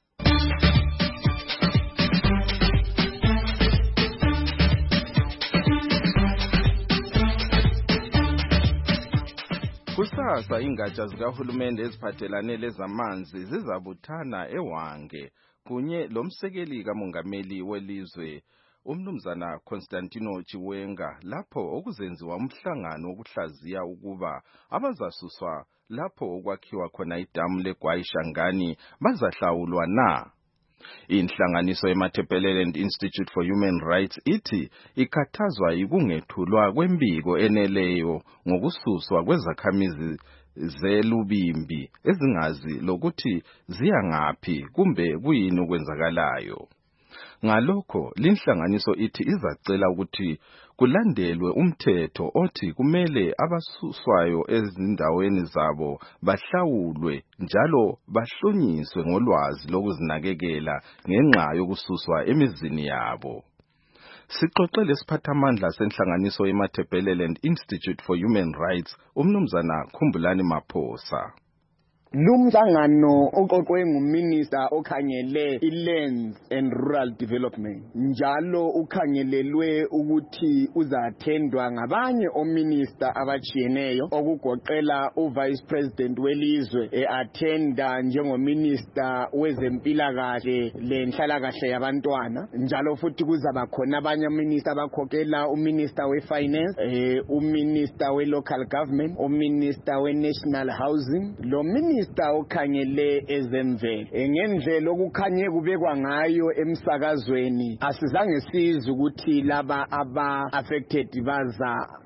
Kusasa ingatsha zikahulumende eziphathelane lezamanzi zizabuthana eWange kunye lomsekeli kamongameli welizwe umnumzana Constantino Chiwenga lapho okuzenziwa umhlangano wokuhlaziya ukuba abazasuswa lapho okwakhiwa khona idamu leGwayishangani bazahlawulwa na. Inhlanganiso yeMatabeleland Institute for Human Rights ithi ikhathazwa yikungethulwa kwembiko eneleyo ngokususwa kwezakhamizi zelubimbi ezingazi lokuthi ziyangaphi kumbe kuyini okwenzakalayo. Ngalokho linhlanganiso ithi izacela ukuthi kulandelwe umthetho othi kumele abasuswayo ezindaweni zabo bahlawulwe njalo bahlonyiswe ngolwazi lokuzinakekela ngenxa yokususwa emizini yabo. Sixoxele isiphathamandla senhlanganiso yeMatabeleland Institute for Human Rights umnumzana Khumbulani Maphosa.
Lumhlangano oqoqwe nguminister okhangele ilands and rural development njalo ukhangelelwe ukuthi uzathendwa ngabanye ominister abachiyeneyo okugoqela uvice president welizwe attenda njengominister wezempilakahle lenhlalakahle yabantwana njalo futhi kuzaba khona abanye ominister abakhokela uminister wefinance uminister welocal government uminister wenational housing lo minister okhangele ezemvelo ngendlela okukhanye kubekwa ngayo emsakazweni asizange sizwe ukuthi laba aba affected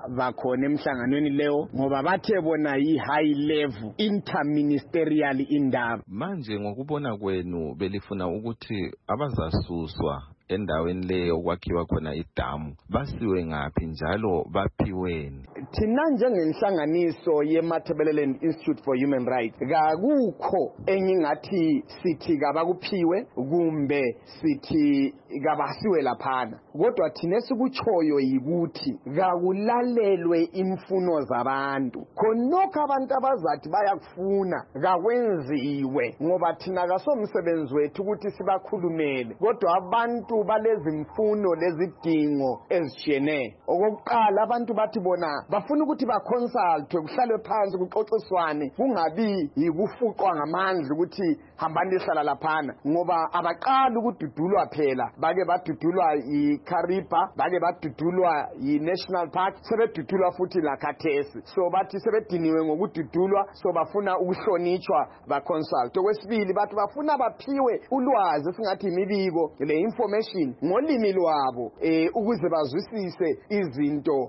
bakhona emhlanganweni leyo ngoba bathe bona yi-high level interministerial indaba.
Manje ngokubona kwenu belifuna ukuthi abazasuswa endaweni leyo kwakhiwa khona idamu basiwe ngaphi njalo baphiweni?
Thina njengenhlanganiso ye-Matabeleland Institute for Human Rights kakukho engingathi sithi kabakuphiwe kumbe sithi kabasiwe laphana, kodwa thina sikuchoyo yikuthi kakulalelwe imfuno zabantu. Khonokho abantu abazathi bayakufuna kakwenziwe ngoba thina kasomsebenzi wethu ukuthi sibakhulumele, kodwa abantu balezi mfuno lezidingo ezishiyeneyo. Okokuqala abantu bathi bona bafuna ukuthi baconsultwe, kuhlalwe phansi kuxoxiswane, kungabi yikufuqwa ngamandla ukuthi hambani hlala laphana, ngoba abaqala ukududulwa phela bake badudulwa yiKariba, bake badudulwa yiNational Park, sebedudulwa futhi lakhathesi. So bathi sebediniwe ngokududulwa, so bafuna ukuhlonitshwa baconsult. Okwesibili bathi bafuna baphiwe ulwazi esingathi imibiko le information ngolimi lwabo ukuze bazwisise izinto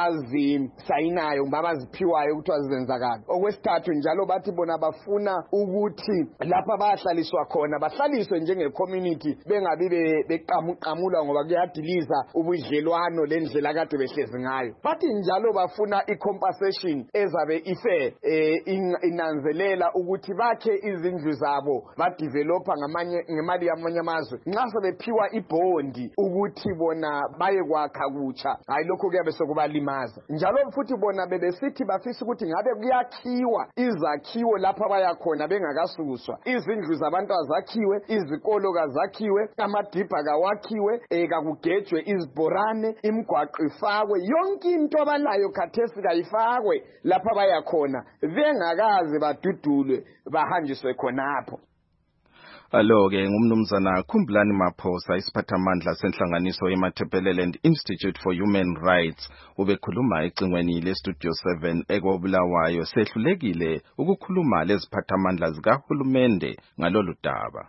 abazisayinayo babaziphiwayo ukuthi azenzakala. Okwesithathu njalo bathi bona bafuna ukuthi lapha bahlaliswa khona bahlaliswe njenge-community bengabi beqamulwa ngoba kuyadiliza ubudlelwano lendlela kade behlezi ngayo. Bathi njalo bafuna i-compensation ezabe ifair inanzelela ukuthi bakhe izindlu zabo badevelopa ngemali yamanye amazwe nxa sebephiwa ibhondi ukuthi bona baye kwakha kutsha, hayi lokho kuyabe sokubalimaza. Njalo futhi bona bebesithi bafisa ukuthi ngabe kuyakhiwa izakhiwo lapha bayakhona bengakasuswa, izindlu zabantu azakhiwe, izikolo kazakhiwe, amadibha kawakhiwe, kakugejwe izibhorane, imigwaqo ifakwe, yonke into abalayo khathesi kayifakwe lapha bayakhona bengakaze badudulwe bahanjiswe khonapho.
Alo-ke ngumnumzana Khumbulani Maphosa, isiphathamandla senhlanganiso ye-Matabeleland Institute for Human Rights, ubekhuluma ecingweni le-Studio 7 ekobulawayo. Sehlulekile ukukhuluma leziphathamandla zikahulumende ngalolu daba.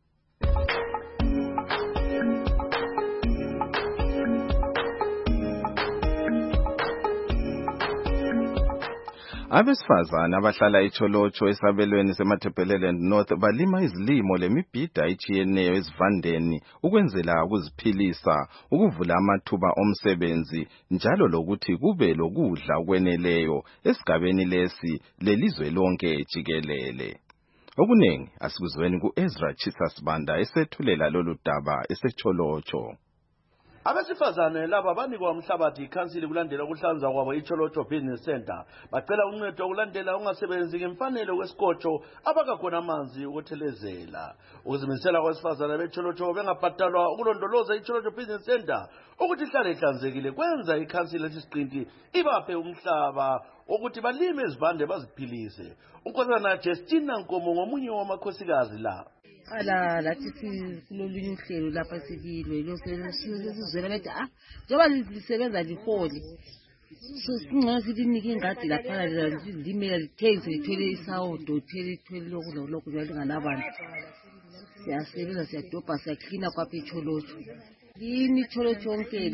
Abesifazana abahlala eCholocho esabelweni seMatabeleland North balima izilimo lemibhida etshiyeneyo ezivandeni ukwenzela ukuziphilisa, ukuvula amathuba omsebenzi njalo lokuthi kube lokudla okweneleyo esigabeni lesi lelizwe lonke jikelele. Okunengi asikuzweni ku-Ezra Chisasibanda esethulela lolu daba eseCholocho.
Abesifazane laba banikwa umhlabathi ikhansili kulandela ukuhlanza kwabo iCholocho Business Center. Bacela uncedo okulandela ungasebenzi ngemfanelo kwesikhotsho abakakhona amanzi ukuthelezela. Ukuzimisela kwabesifazane beCholocho bengabhatalwa ukulondoloza iCholocho Business Center ukuthi ihlale ihlanzekile kwenza ikhansili lesiqinti ibaphe umhlaba ukuthi balime izivande baziphilise. Unkosana Justina Nkomo ngomunye wamakhosikazi la.
Lathi silolunye uhlelo lapha sikilwe lo sizwela lethi njengoba lisebenza liholi singcono silinike ingadi lapha lilimela lithengise lithwele isawudo lithwele lokhu njalo linganabantu. Siyasebenza siyadobha siyaklina kwapha eCholocho. Yini iCholocho yonke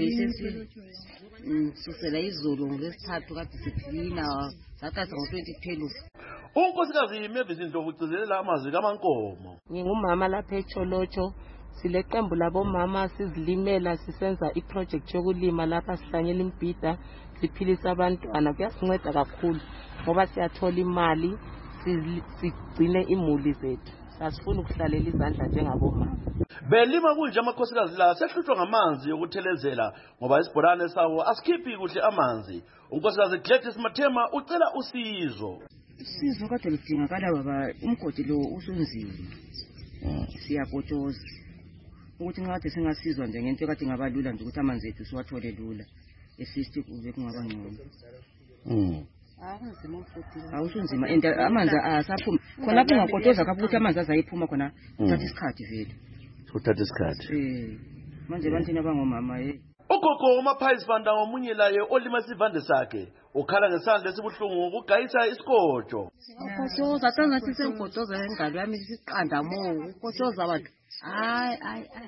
susela izolo ngeSithathu kade siklina sathatha ngo-2012.
Unkosikazi Mavis Ndlovu ugcizelela amazwi kaMankomo.
Ngingumama lapha eCholocho, sileqembu labomama sizilimela sisenza iproject yokulima lapha sihlanyela imibhida siphilisa abantwana. Kuyasinceda kakhulu ngoba siyathola imali sigcine imuli zethu. Asifuni ukuhlalela izandla njengabomama.
Belima kunje amakhosikazi la sehlutshwa ngamanzi yokuthelezela ngoba isibhorane sawo asikhiphi kuhle amanzi. Unkosikazi Gladys Mathema ucela usizo.
Sizo kade lidingakala baba, umgodi lo usunzima. Siyakotshoza ukuthi nxa kade singasizwa nje ngento kade ngabalula nje ukuthi amanzi ethu siwathole lula. Esisti kube kungaba ngcono. Awusunzima and amanzi asaphuma. Khona kungakotshoza kapho ukuthi amanzi azayiphuma khona uthatha isikhathi vele.
Uthatha isikhathi.
Manje bantwini abangomama
Ugogo uMaphayisi Vanda ngomunye laye olima isivande sakhe ukhala ngesandla esibuhlungu ukugayisa isikhotsho.
Ukotshoza sengathi senkotshoza ngengalo yami isiqanda mo ukotshoza abantu. Hayi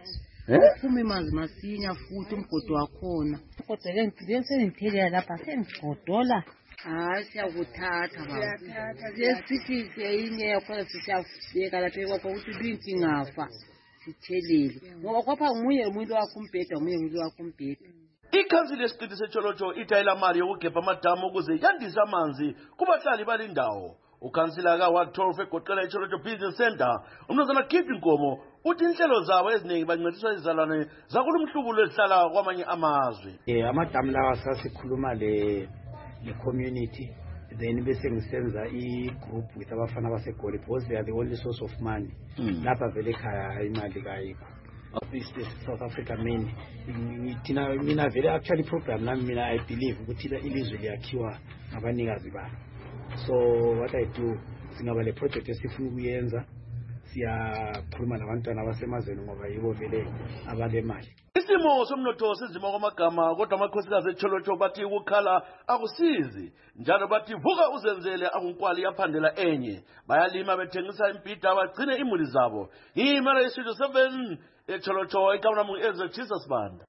Uphuma imanzi masinya futhi umgodi wakhona. Kodwa ke ngiphiwe sengiphelela lapha sengigodola. Hayi siyakuthatha baba. Siyasithi siyinye yakho siyafika lapha kwakho ukuthi ibinti ingafa. Sithelele. Ngoba kwapha nguye umuntu wakho umbheda, nguye umuntu wakho umbheda.
Ikhansili yesiqithi seTsholotsho itayela mali yokugebha amadamu ukuze yandise amanzi kubahlali balindawo. Ukhansila ka-Ward 12 egoqela iTsholotsho Business Center, umnumzana Gift Nkomo, uthi inhlelo zabo eziningi bancediswa izizalwane zakulo mhlubulo ezihlala kwamanye amazwe.
Amadamu lawa sasikhuluma le community, then bese ngisenza i-group with abafana baseGoli because they are the only source of money. Lapha vele ekhaya imali kayikho. South Africa main mina vele actually program nami mina I believe ukuthi ilizwe liyakhiwa ngabanikazi balo. So what I do singaba le project esifuna ukuyenza siyakhuluma nabantwana abasemazweni ngoba yibo vele abalemali.
Isimo somnotho sizima kwamagama kodwa amakhosikazi eTsholotsho bathi ukukhala akusizi njalo bathi vuka uzenzele akunkwali yaphandela enye bayalima bethengisa impida bagcine imuli zabo. Imara yestudio 7 eTsholotsho ekamnamu Ezra Jesus Banda.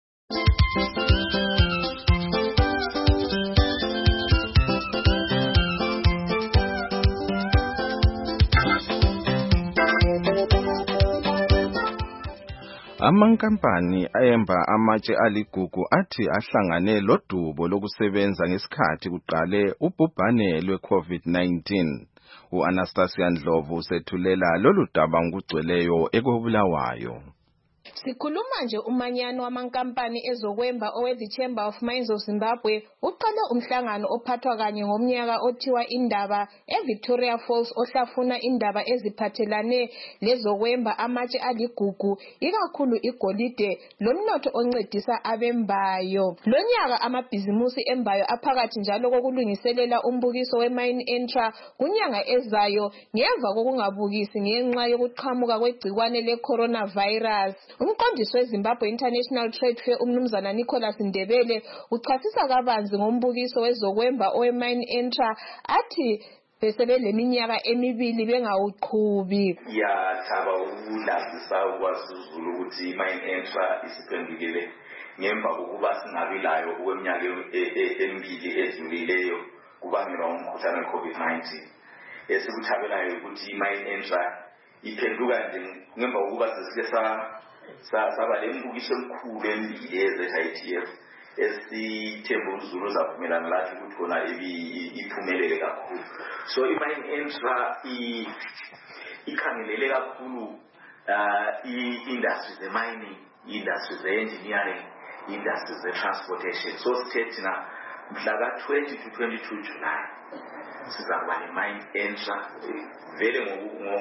Amankampani ayemba amatshe aligugu athi ahlangane lodubo lokusebenza ngesikhathi kuqale ubhubhane lwe-COVID-19. U-Anastasia Ndlovu usethulela lolu daba ngokugcweleyo eKobulawayo.
Sikhuluma nje umanyano wamankampani ezokwemba owe-The Chamber of Mines of Zimbabwe uqale umhlangano ophathwa kanye ngomnyaka othiwa indaba eVictoria Falls ohlafuna indaba eziphathelane lezokwemba amatshe aligugu ikakhulu igolide lomnotho oncedisa abembayo. Lonyaka amabhizimusi embayo aphakathi njalo kokulungiselela umbukiso weMine Entra kunyanga ezayo ngemva kokungabukisi ngenxa yokuqhamuka kwegcikwane le-coronavirus. Umqondisi weZimbabwe International Trade Fair umnumzana Nicholas Ndebele uchasisa kabanzi ngombukiso wezokwemba oweMine Entra athi besebeleminyaka emibili bengawuqhubi.
Thaba ukulazisa kwaZulu ukuthi iMine Entra isiphendukile ngemva kokuba singabilayo okweminyaka emibili edlulileyo kubangelwa umkhuhlane we-COVID-19. Esikuthabelayo ukuthi iMine Entra iphenduka ngemva kokuba sesike saba lembukiso omkhulu emibili ye-ZITF esithemba uZulu zavumelana lathi ukuthi khona iphumelele kakhulu. So iMine Entra ikhangelele kakhulu i-industries ze-mining, i-industries ze-engineering, i-industries ze-transportation. So sithe thina mhla ka-20 to 22 July sizakuba neMine Entra vele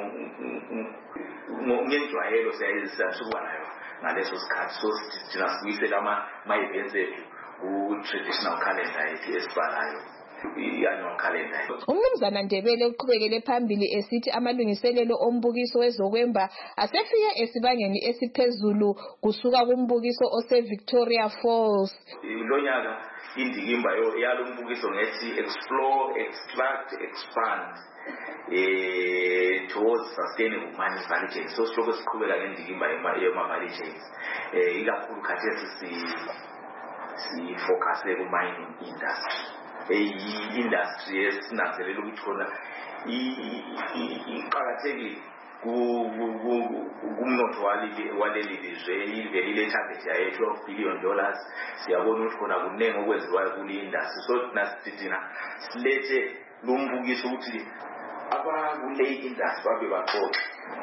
ngenjwayelo siyasukuba nayo ngaleso sikhathi. So thina sibuyisela ama-events ethu ku-traditional calendar yethu esibalayo, i-annual calendar.
Umnumzana Ndebele uqhubekele phambili esithi amalungiselelo ombukiso wezokwemba asefike esibangeni esiphezulu kusuka kumbukiso ose-Victoria Falls.
Lonyaka indikimba yalombukiso ngethi explore, extract, expand towards sustainable mining value chain. So sihloko siqhubeka ngendikimba yema-value chains. Ikakhulu khathesi sifocuse ku-mining industry. Industry esinanzelela ukuthi khona iqakathekile kumnotho waleli lizwe ivele ile target yayo $12 billion. Siyabona ukuthi khona kuningi okwenziwayo kule industry. So thina silethe lumbukiso ukuthi abakule industry babe baxoxe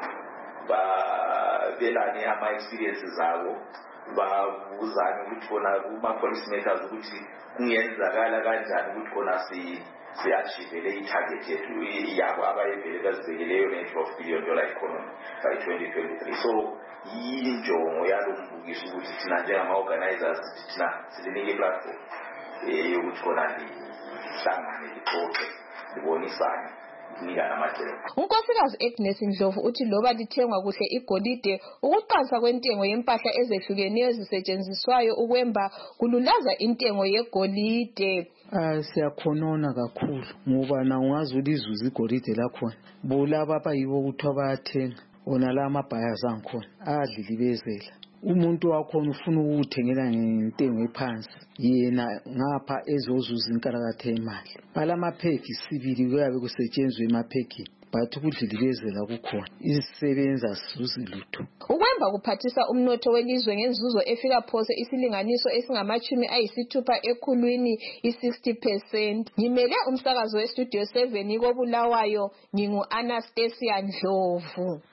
babelane ama-experiences zabo babuzane ukuthi khona kuma-policy makers ukuthi kungenzakala kanjani ukuthi khona si-achieve le i-target yethu yabo abayevele bazibekeleyo ne-$12 billion economy by 2023. So yinjongo yalo mbukiso ukuthi thina njengama-organizers thina silinike i-platform yokuthi khona lihlangane lixoxe libonisane.
Unkosikazi Agnes Ndlovu uthi loba lithengwa kuhle igolide ukuqansa kwentengo yempahla ezehlukeneyo ezisetshenziswayo ukwemba kululaza intengo yegolide.
Siyakhonona kakhulu ngoba na ungazi ulizuza igolide lakhona bulaba abayibo ukuthi bayathenga ona la amabhaya zangikhona adlilibezela umuntu wakhona ufuna ukuthengela ngentengo ephansi yena ngapha ezozuza inkalakatha yemali balamapheki sibili kuyabe kusetshenzwe emaphekini but ukudlilibezela kukhona izisebenza sizuze lutho.
Ukwemba kuphathisa umnotho welizwe ngenzuzo efika phose isilinganiso esingama-60 ekhulwini i-60%. Ngimele umsakazo weStudio 7 koBulawayo, ngingu-Anastasia Ndlovu.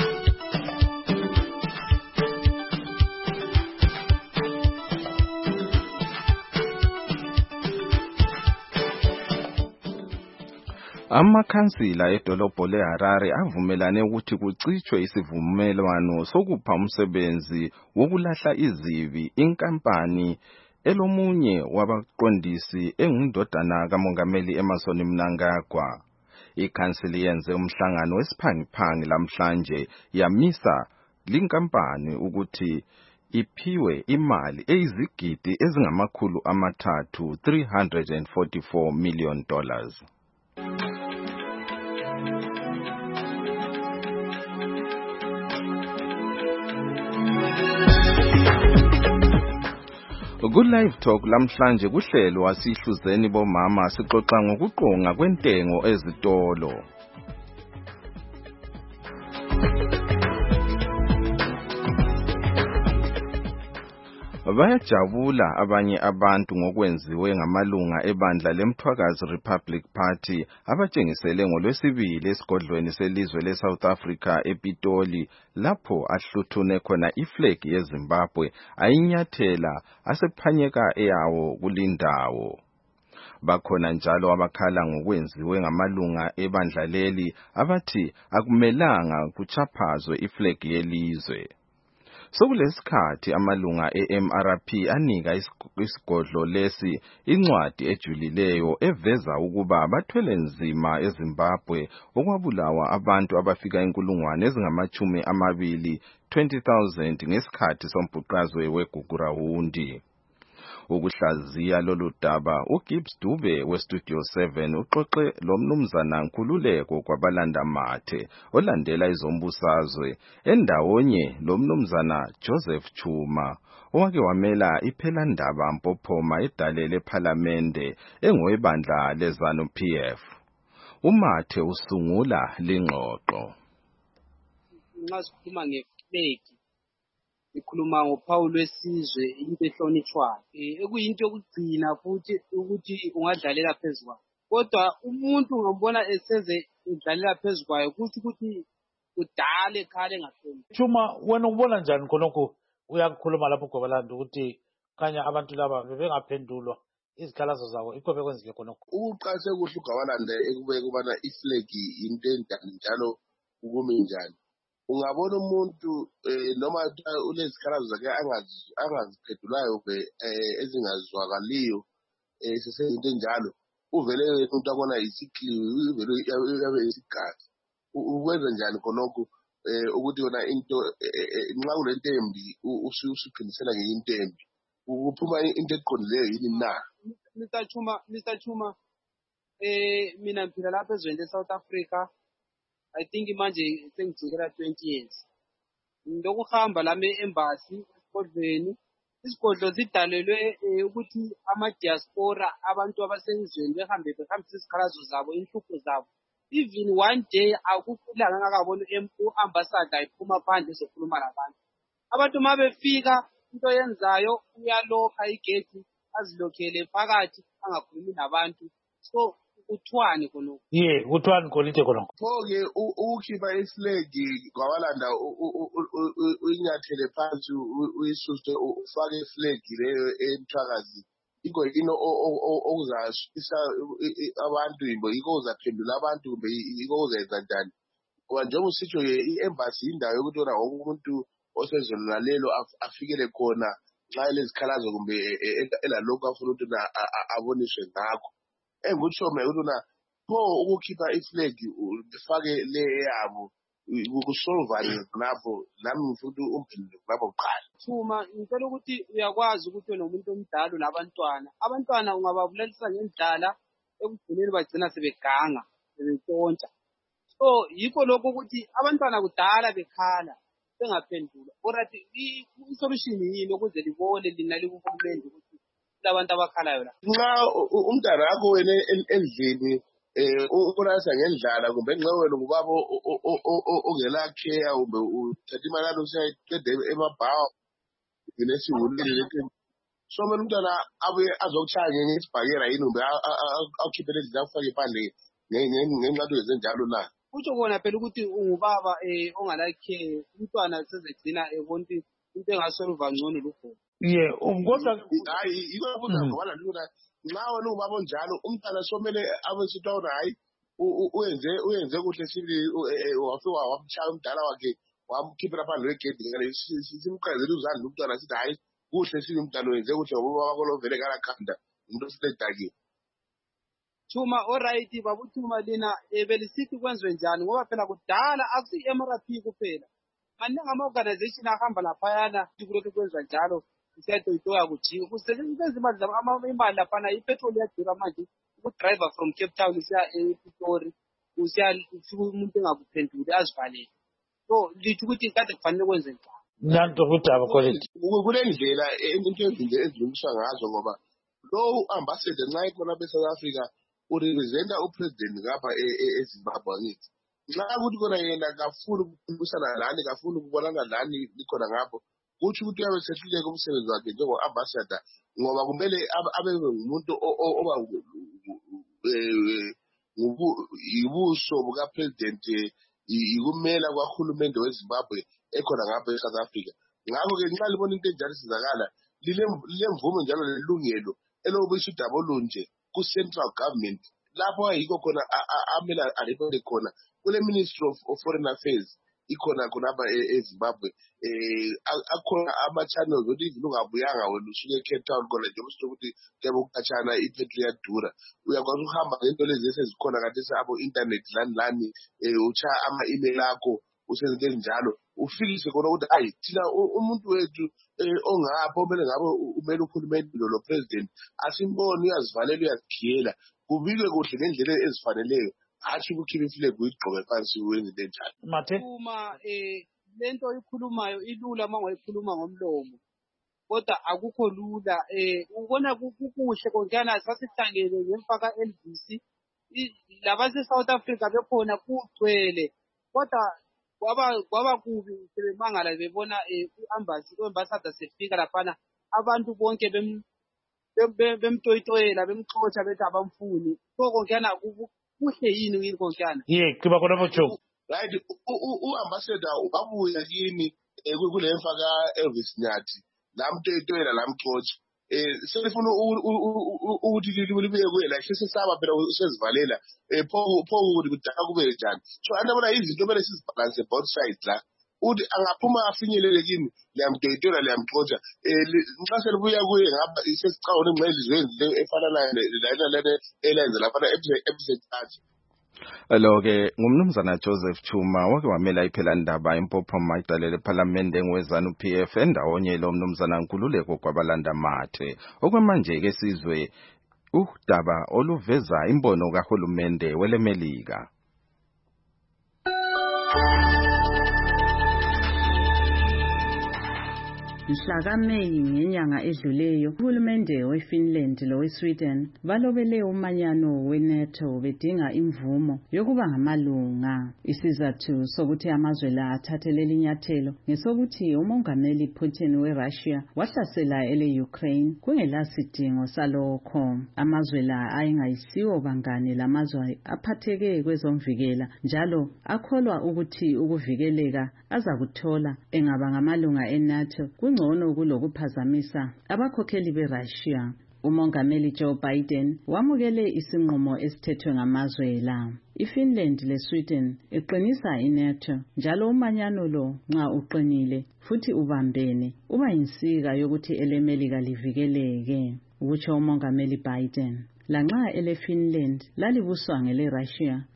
Amakhansila edolobho leHarare avumelane ukuthi kucitshwe isivumelwano sokupha umsebenzi wokulahla izibi inkampani elomunye wabaqondisi engundodana kamongameli Emmerson Mnangagwa. Ikhansili yenze umhlangano wesiphangiphangi lamhlanje yamisa linkampani ukuthi iphiwe imali eyizigidi ezingamakhulu amathathu $344 million. Ku-Live Talk lamhlanje kuhlelwa sihluzeni bomama sixoxa ngokuqonga kwentengo ezitolo. Bayajabula abanye abantu ngokwenziwe ngamalunga ebandla leMthwakazi Republic Party abatshengisele ngoLwesibili esigodlweni selizwe leSouth Africa ePitoli lapho ahluthune khona iflag yeZimbabwe ayinyathela asephanyeka eyawo kulindawo. Bakhona njalo abakhala ngokwenziwe ngamalunga ebandla leli abathi akumelanga kuchaphazwe iflag yelizwe. Sokulesikhathi amalunga eMRP anika isigodlo lesi incwadi ejulileyo eveza ukuba bathwele nzima eZimbabwe okwabulawa abantu abafika 20,000 ngesikhathi sombhuqazwe weGugurahundi. Ukuhlaziya lolu daba uGibbs Dube weStudio 7 uxoxe lomnumzana Nkululeko kwabalanda mathe olandela izombusazwe endawonye lomnumzana Joseph Chuma owake wamela iphelandaba Mpophoma edalele ePhalamende engowebandla leZanu PF. Umathe usungula lingxoxo.
Nxa sikhuluma ngeflag ikhuluma ngophawu lwesizwe into ehlonitshwayo ekuyinto yokugcina futhi ukuthi ungadlalela phezukwayo kodwa umuntu ngambona eseze udlalela phezukwayo ukuthi udale ekhale ngahloniphi.
Chuma, wena ubona njani khonokho uyakukhuluma lapho gobalanda ukuthi khanya abantu laba bebengaphendulwa izikhalazo zabo ikho bekwenzile khonokho?
Uqase kuhle uGabalanda ekubeka ubana iflag into endala njalo ukumi njani. Ungabona umuntu noma ulezikhalazo zakhe angaziphendulayo ezingazwakaliyo seseyinto enjalo uvele umuntu abona isikliwe uvele yabe isigazi ukwenza njani khonokho ukuthi yona into nxa kulento embi usuphindisela ngenye into embi ukuphuma into eqondileyo yini na?
Mr. Chuma mina ngiphila lapha ezweni leSouth Africa. I think manje sengijikela 20 years. Ndokuhamba lami e-embassy esigodlweni. Isigodlo sidalelwe ukuthi ama-diaspora abantu abasezweni behambisa izikhalazo zabo, inhlupho zabo. Even one day akukho ilanga ngakabona u-ambassador iphuma phandle ezokhuluma labantu. Abantu uma befika into yenzayo uyalokha igedi azilokhele phakathi angakhulumi nabantu. So uthwani khonokho?
Uthwani kolite khonokho?
Pho-ke ukukhipha iflag Gabalanda uyinyathele phansi uyisuse ufake iflag leyo eMthwakazi yikho yini okuzashisa abantu yikho uzaphendula abantu kumbe yikho uzenza njani ngoba njengoba usitsho-ke i-embassy yindawo yokuthi wona wonke umuntu osezweni lalelo afikele khona nxa elezikhalazo kumbe elalokhu afuna ukuthi aboniswe ngakho. Engikutsho ukuthi pho ukukhipha iflag befake le yabo kusolvani lapho nami ngifuna umphendule lapho kuqala.
Chuma, ngicela ukuthi uyakwazi ukuthi nomuntu omdala abantwana ungababulalisa ngendlala ekugcineni bagcina sebeganga sebentshontsha. So yikho lokho ukuthi abantwana kudala bekhala bengaphendula. Orathi i-solution yini ukuze libone lina likuhulumende ukuthi labantu abakhalayo la?
Nxa umntana wakho wena endlini ukulasa ngendlala kumbe nxa wena ngubaba ongela care kumbe uthatha imali yakho usiyayiqeda emabhawa nesiwulile lethu. So mina umntwana abuye azokuchaya ngesibhakera yini kumbe akukhiphele endlini akufake iphandle ngenxa ezenjalo na.
Kutsho kona phela ukuthi ungubaba ongalakhe umntwana sezegcina ebona into engasolva ngcono lukhona.
Kodwa hayi yiko kubuza ngoba lula nxa wena ungubaba onjalo umntwana somele abesithi awona hayi uyenze kuhle sibili wafika wamchaya umdala wakhe wamkhiphela phandle kwegedi ngale simqhazela uzandla umntwana sithi hayi kuhle sibili umntwana wenze kuhle ngoba wakho lovele kalakhanda umuntu osidakile.
Chuma alright babu Chuma lina belisithi kwenziwe njani ngoba phela kudala akusi MRP kuphela. Maningi ama-organization ahamba laphayana kulokhu kwenza njalo isiyatoyitoya kujika kusebenza imali laphana ipetrol iyadura manje ukudriver from Cape Town usiya ePitori usiyafika umuntu engakuphenduli azivalele. So lithi ukuthi kade kufanele kwenze njani?
Nanto kudaba quality kule ndlela into ezinto ezilungiswa ngazo ngoba lo ambassador nxa ikhona beSouth Africa urepresenta upresident ngapha eZimbabwe ngithi nxa ukuthi kona yena kafuni ukukhulumisana lani kafuni ukubonana lani likhona ngapho kuthi ukuthi uyabe sehluleka umsebenzi wakhe njengo-ambassador ngoba kumele abe ngumuntu oba yibuso bukapresident yikumela kwahulumende weZimbabwe ekhona ngapho eSouth Africa. Ngakho-ke nxa libona into enjalo sizakala lilemvumo njalo lelungelo elokubuyisa udaba olunje ku-central government lapho ayikho khona amele areport khona kule Ministry of Foreign Affairs ikhona khonapha eZimbabwe. Akhona ama-channels ukuthi even ungabuyanga wena usuke eCape Town khona nje usho ukuthi kuyabe kukhatshana ipetrol iyadura uyakwazi ukuhamba ngento lezi esezikhona kanti abo-internet lani utshaya ama-email akho usenze njalo ufikise khona ukuthi hayi thina umuntu wethu ongapho omele ngabe umele ukhulumeni lo president asimboni uyazivalela uyazikhiyela kubikwe kuhle ngendlela ezifaneleyo hatshi ukukhipha iflag uyigqoke phansi wenze into enjalo.
Uma lento oyikhulumayo ilula uma ngoyikhuluma ngomlomo kodwa akukho lula ubona kukuhle konkana sasihlangene ngemfaka LBC labase-South Africa bekhona kugcwele kodwa kwaba kubi sebemangala bebona u-ambassador sefika laphana abantu bonke bemtoyitoyela bemxotsha bethi abamfuni so konkana kuhle yini konkana
qiba khonapho Joe right u-ambassador wabuya kini kule mfaka Elvis Nyathi lamtoyitoyela lamxotsha selifuna ukuthi libuye kuye la sesisaba phela usezivalela pho ukuthi kudala kube njani so andabona izinto kumele sizibalance both sides la uthi angaphuma afinyelele kini liyamtoyitola liyamxotsha nxa selibuya kuye ngapha sesicawona nxa elizwe efana lana elenze laphana episode 30.
Lo-ke ngumnumzana Joseph Chuma wake wamela iphephandaba eMpopoma idalele ePhalamende ngwezanu PF endawonye lo mnumzana Nkululeko kwabalanda mathe okwamanje-ke sizwe udaba oluveza imbono kahulumende welemelika.
Mhla kaMeyi ngenyanga edluleyo uhulumende weFinland loweSweden balobele umanyano weNATO bedinga imvumo yokuba ngamalunga. Isizathu sokuthi amazwe la athathele linyathelo ngesokuthi umongameli Putin weRussia wahlasela ele-Ukraine kungelasidingo salokho. Amazwe la ayengayisiwo bangane lamazwe aphatheke kwezomvikela njalo akholwa ukuthi ukuvikeleka azakuthola engaba ngamalunga eNATO ngcono kulokuphazamisa abakhokheli beRussia. Umongameli Joe Biden wamukele isinqumo esithethwe ngamazwe la. iFinland leSweden iqinisa iNATO njalo umanyano lo nxa uqinile futhi ubambene uba yinsika yokuthi elemelika livikeleke, ukutsho umongameli Biden. Lanxa eleFinland lalibuswa ngeleRussia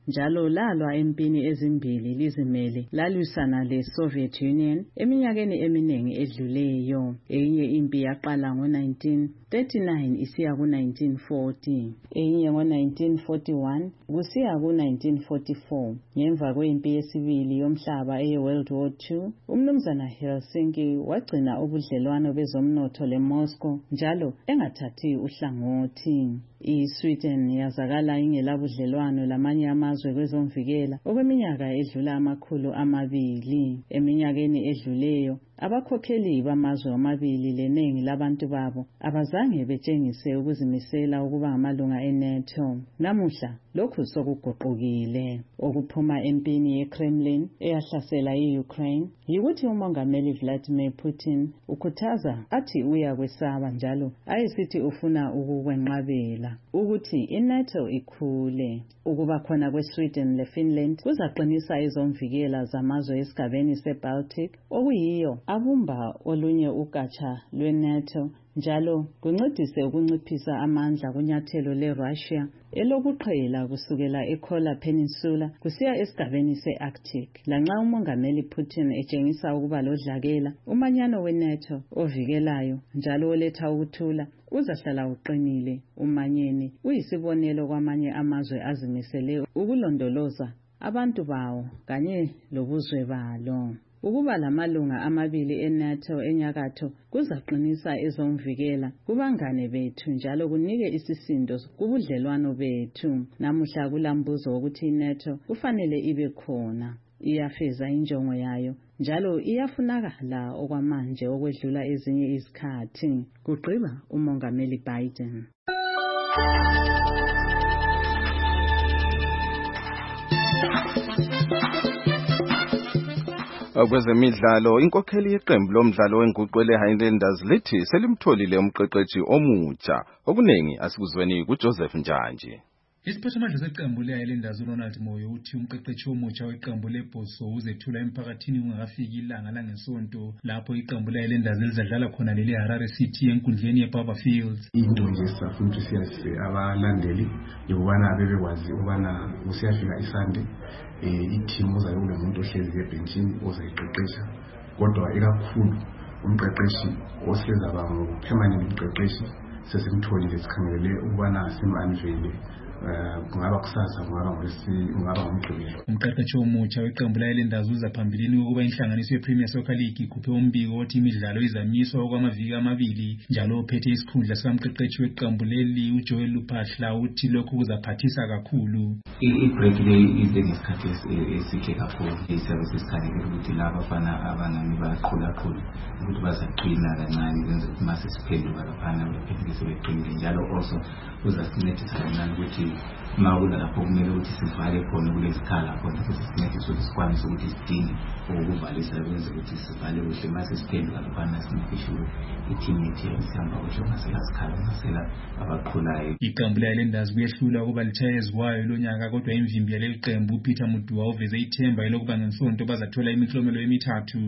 njalo lalwa empini ezimbili lizimele lalwisana le-Soviet Union eminyakeni eminingi edluleyo. Eyinye impi yaqala ngo-1939 isiya ku-1940, eyinye ngo-1941 kusiya ku-1944. Ngemva kwempi yesibili yomhlaba eye-World War II, umnumzana Helsinki wagcina ubudlelwano bezomnotho le-Moscow njalo engathathi uhlangothi. I-Sweden yazakala ingelabudlelwano lamanye amazwe kwezomvikela okweminyaka edlula 200. Eminyakeni edluleyo abakhokheli bamazwe amabili leningi labantu babo abazange betshengise ukuzimisela ukuba ngamalunga eNATO. Namuhla lokhu sokuguqukile. Okuphuma empini yeKremlin eyahlasela i-Ukraine yikuthi umongameli Vladimir Putin ukhuthaza athi uyakwesaba njalo ayesithi ufuna ukukwenqabela ukuthi iNATO ikhule. Ukuba khona kweSweden leFinland kuzaqinisa izomvikela zamazwe esigabeni seBaltic okuyiyo abumba olunye ugatsha lweNATO njalo kuncedise ukunciphisa amandla kunyathelo leRussia elokuqhela kusukela eKola Peninsula kusiya esigabeni seArctic. Lanxa umongameli Putin etshengisa ukuba lodlakela, umanyano weNATO ovikelayo njalo oletha ukuthula uzahlala uqinile. Umanyene uyisibonelo kwamanye amazwe azimisele ukulondoloza abantu bawo kanye lobuzwe balo. Ukuba lamalunga amabili eNATO enyakatho kuzaqinisa ezomvikela kubangane bethu njalo kunike isisindo kubudlelwano bethu. Namuhla kulambuzo ukuthi iNATO kufanele ibe khona. Iyafeza injongo yayo njalo iyafunakala okwamanje okwedlula ezinye izikhathi, kugqiba umongameli Biden.
Kwezemidlalo, inkokheli yeqembu lomdlalo wenguqu le-Highlanders lithi selimtholile umqeqeshi omutsha. Okuningi asikuzweni kuJoseph Njanji.
Isiphathamandla seqembu le-Highlanders uRonald Moyo uthi umqeqeshi omutsha weqembu leBhoso uzethula emphakathini kungakafiki ilanga langesonto lapho iqembu le-Highlanders elizadlala khona lele-Harare City enkundleni yeBarber Fields.
Into nje safuna ukuthi siyase abalandeli yokubana bebekwazi ukubana usiyafika isande i-team uzabe kunomuntu ohlezi ebhenchini ozayiqeqesha, kodwa ikakhulu umqeqeshi osezaba ngu-permanent umqeqeshi sesimtholile sikhangelele ukubana sim-unveile kungaba kusasa kungaba ngomgqibelo.
Umqeqeshi omutsha weqembu le-Highlanders uza phambilini ukuba inhlanganiso ye-Premier Soccer League ikhuphe umbiko othi imidlalo izamiswa okwamaviki amabili njalo ophethe isikhundla sikamqeqeshi weqembu leli uJoel Luphahla uthi lokhu kuzaphathisa kakhulu.
I-break le ize ngesikhathi esihle kakhulu. Isiyabe sesikhangelele ukuthi laba abafana abanami baqhulaqhula ukuthi bazaqina kancane benze ukuthi mase siphenduka laphana bephendike sebeqinile njalo also uzasincedisa kancane ukuthi mawula lapho kumele ukuthi sivale khona kulezikhala khona futhi sincedise ukuthi sikwanise ukuthi sidinge ukuvalisa benze ukuthi sivale kuhle mase siphenduka laphana sinifishe i-team yethu isihamba kuhle ngasela sikhala ngasela abaqhulayo.
Iqembu le-Highlanders kuyehlula ukuba litshaya eziwayo lonyaka kodwa imvimbi yaleli qembu uPeter Muduwa uveze ithemba elokuba ngensonto bazathola imiklomelo emithathu.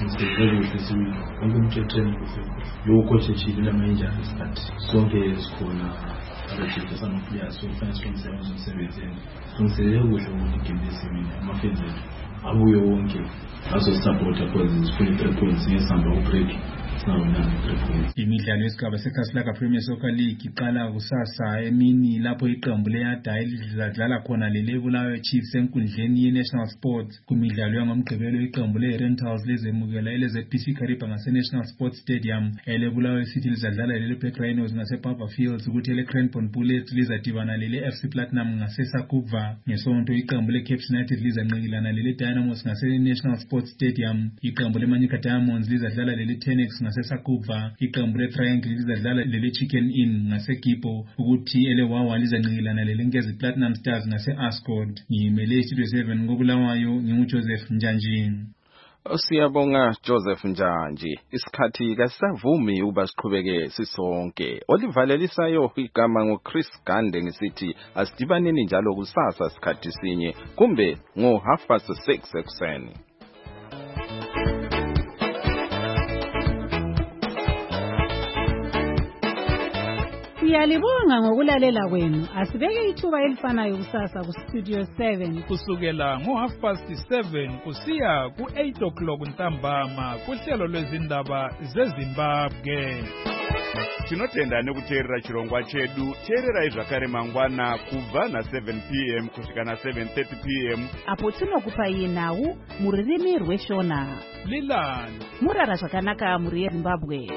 Yokosheshile lamanje isikhathi sonke sikhona abajeti sanoplayers sofana somsebenzi umsebenzini sonselele kuhle ukuthi game lesibili amafans abuye wonke azosupporta cause sifuna 3 points ngesamba ku-break.
Imidlalo yesigaba seKhasilaka Premier Soccer League iqala kusasa emini lapho iqembu leYada elidlala khona leLebulayo Chiefs enkundleni yeNational Sports. Kumidlalo yangomgqibelo iqembu leRentals lezemukela eleZPC Kariba ngaseNational Sports Stadium. eLebulayo City lizadlala leLeblack Rhinos ngaseBarber Fields ukuthi leCranbourne Bullets lizadibana leFC Platinum ngaseSakubva. Ngesonto iqembu leCape United lizanqikilana leDynamos ngaseNational Sports Stadium. Iqembu leManyika Diamonds lizadlala leTennex ngaseSakubva. Iqembu leTriangle lizadlala leChicken Inn ngaseGibo ukuthi eleWawa lizanqikilana leLenkezi Platinum Stars ngaseAscot. Ngimele Studio 7 ngobulawayo nginguJoseph Njanji.
Siyabonga Joseph Njanji. Isikhathi kasavumi uba siqhubeke sisonke. Olivalelisayo igama ngoChris Gande ngisithi asidibaneni njalo kusasa sikhathi sinye kumbe ngo6:30 ekuseni.
Siyalibonga ngokulalela kwenu. Asibeke ithuba elifanayo kusasa ku Studio 7
kusukela ngo7:30 kusiya ku8 o'clock ntambama kuhlelo lwezindaba zeZimbabwe.
Tinotenda nekuteerera chirongwa chedu. Teererai zvakare mangwana kubva na7 p.m. kusvika na7:30 p.m.
apo tinokupai nhau muririmi rweshona.
Lilani
murara zvakanaka muri yeZimbabwe.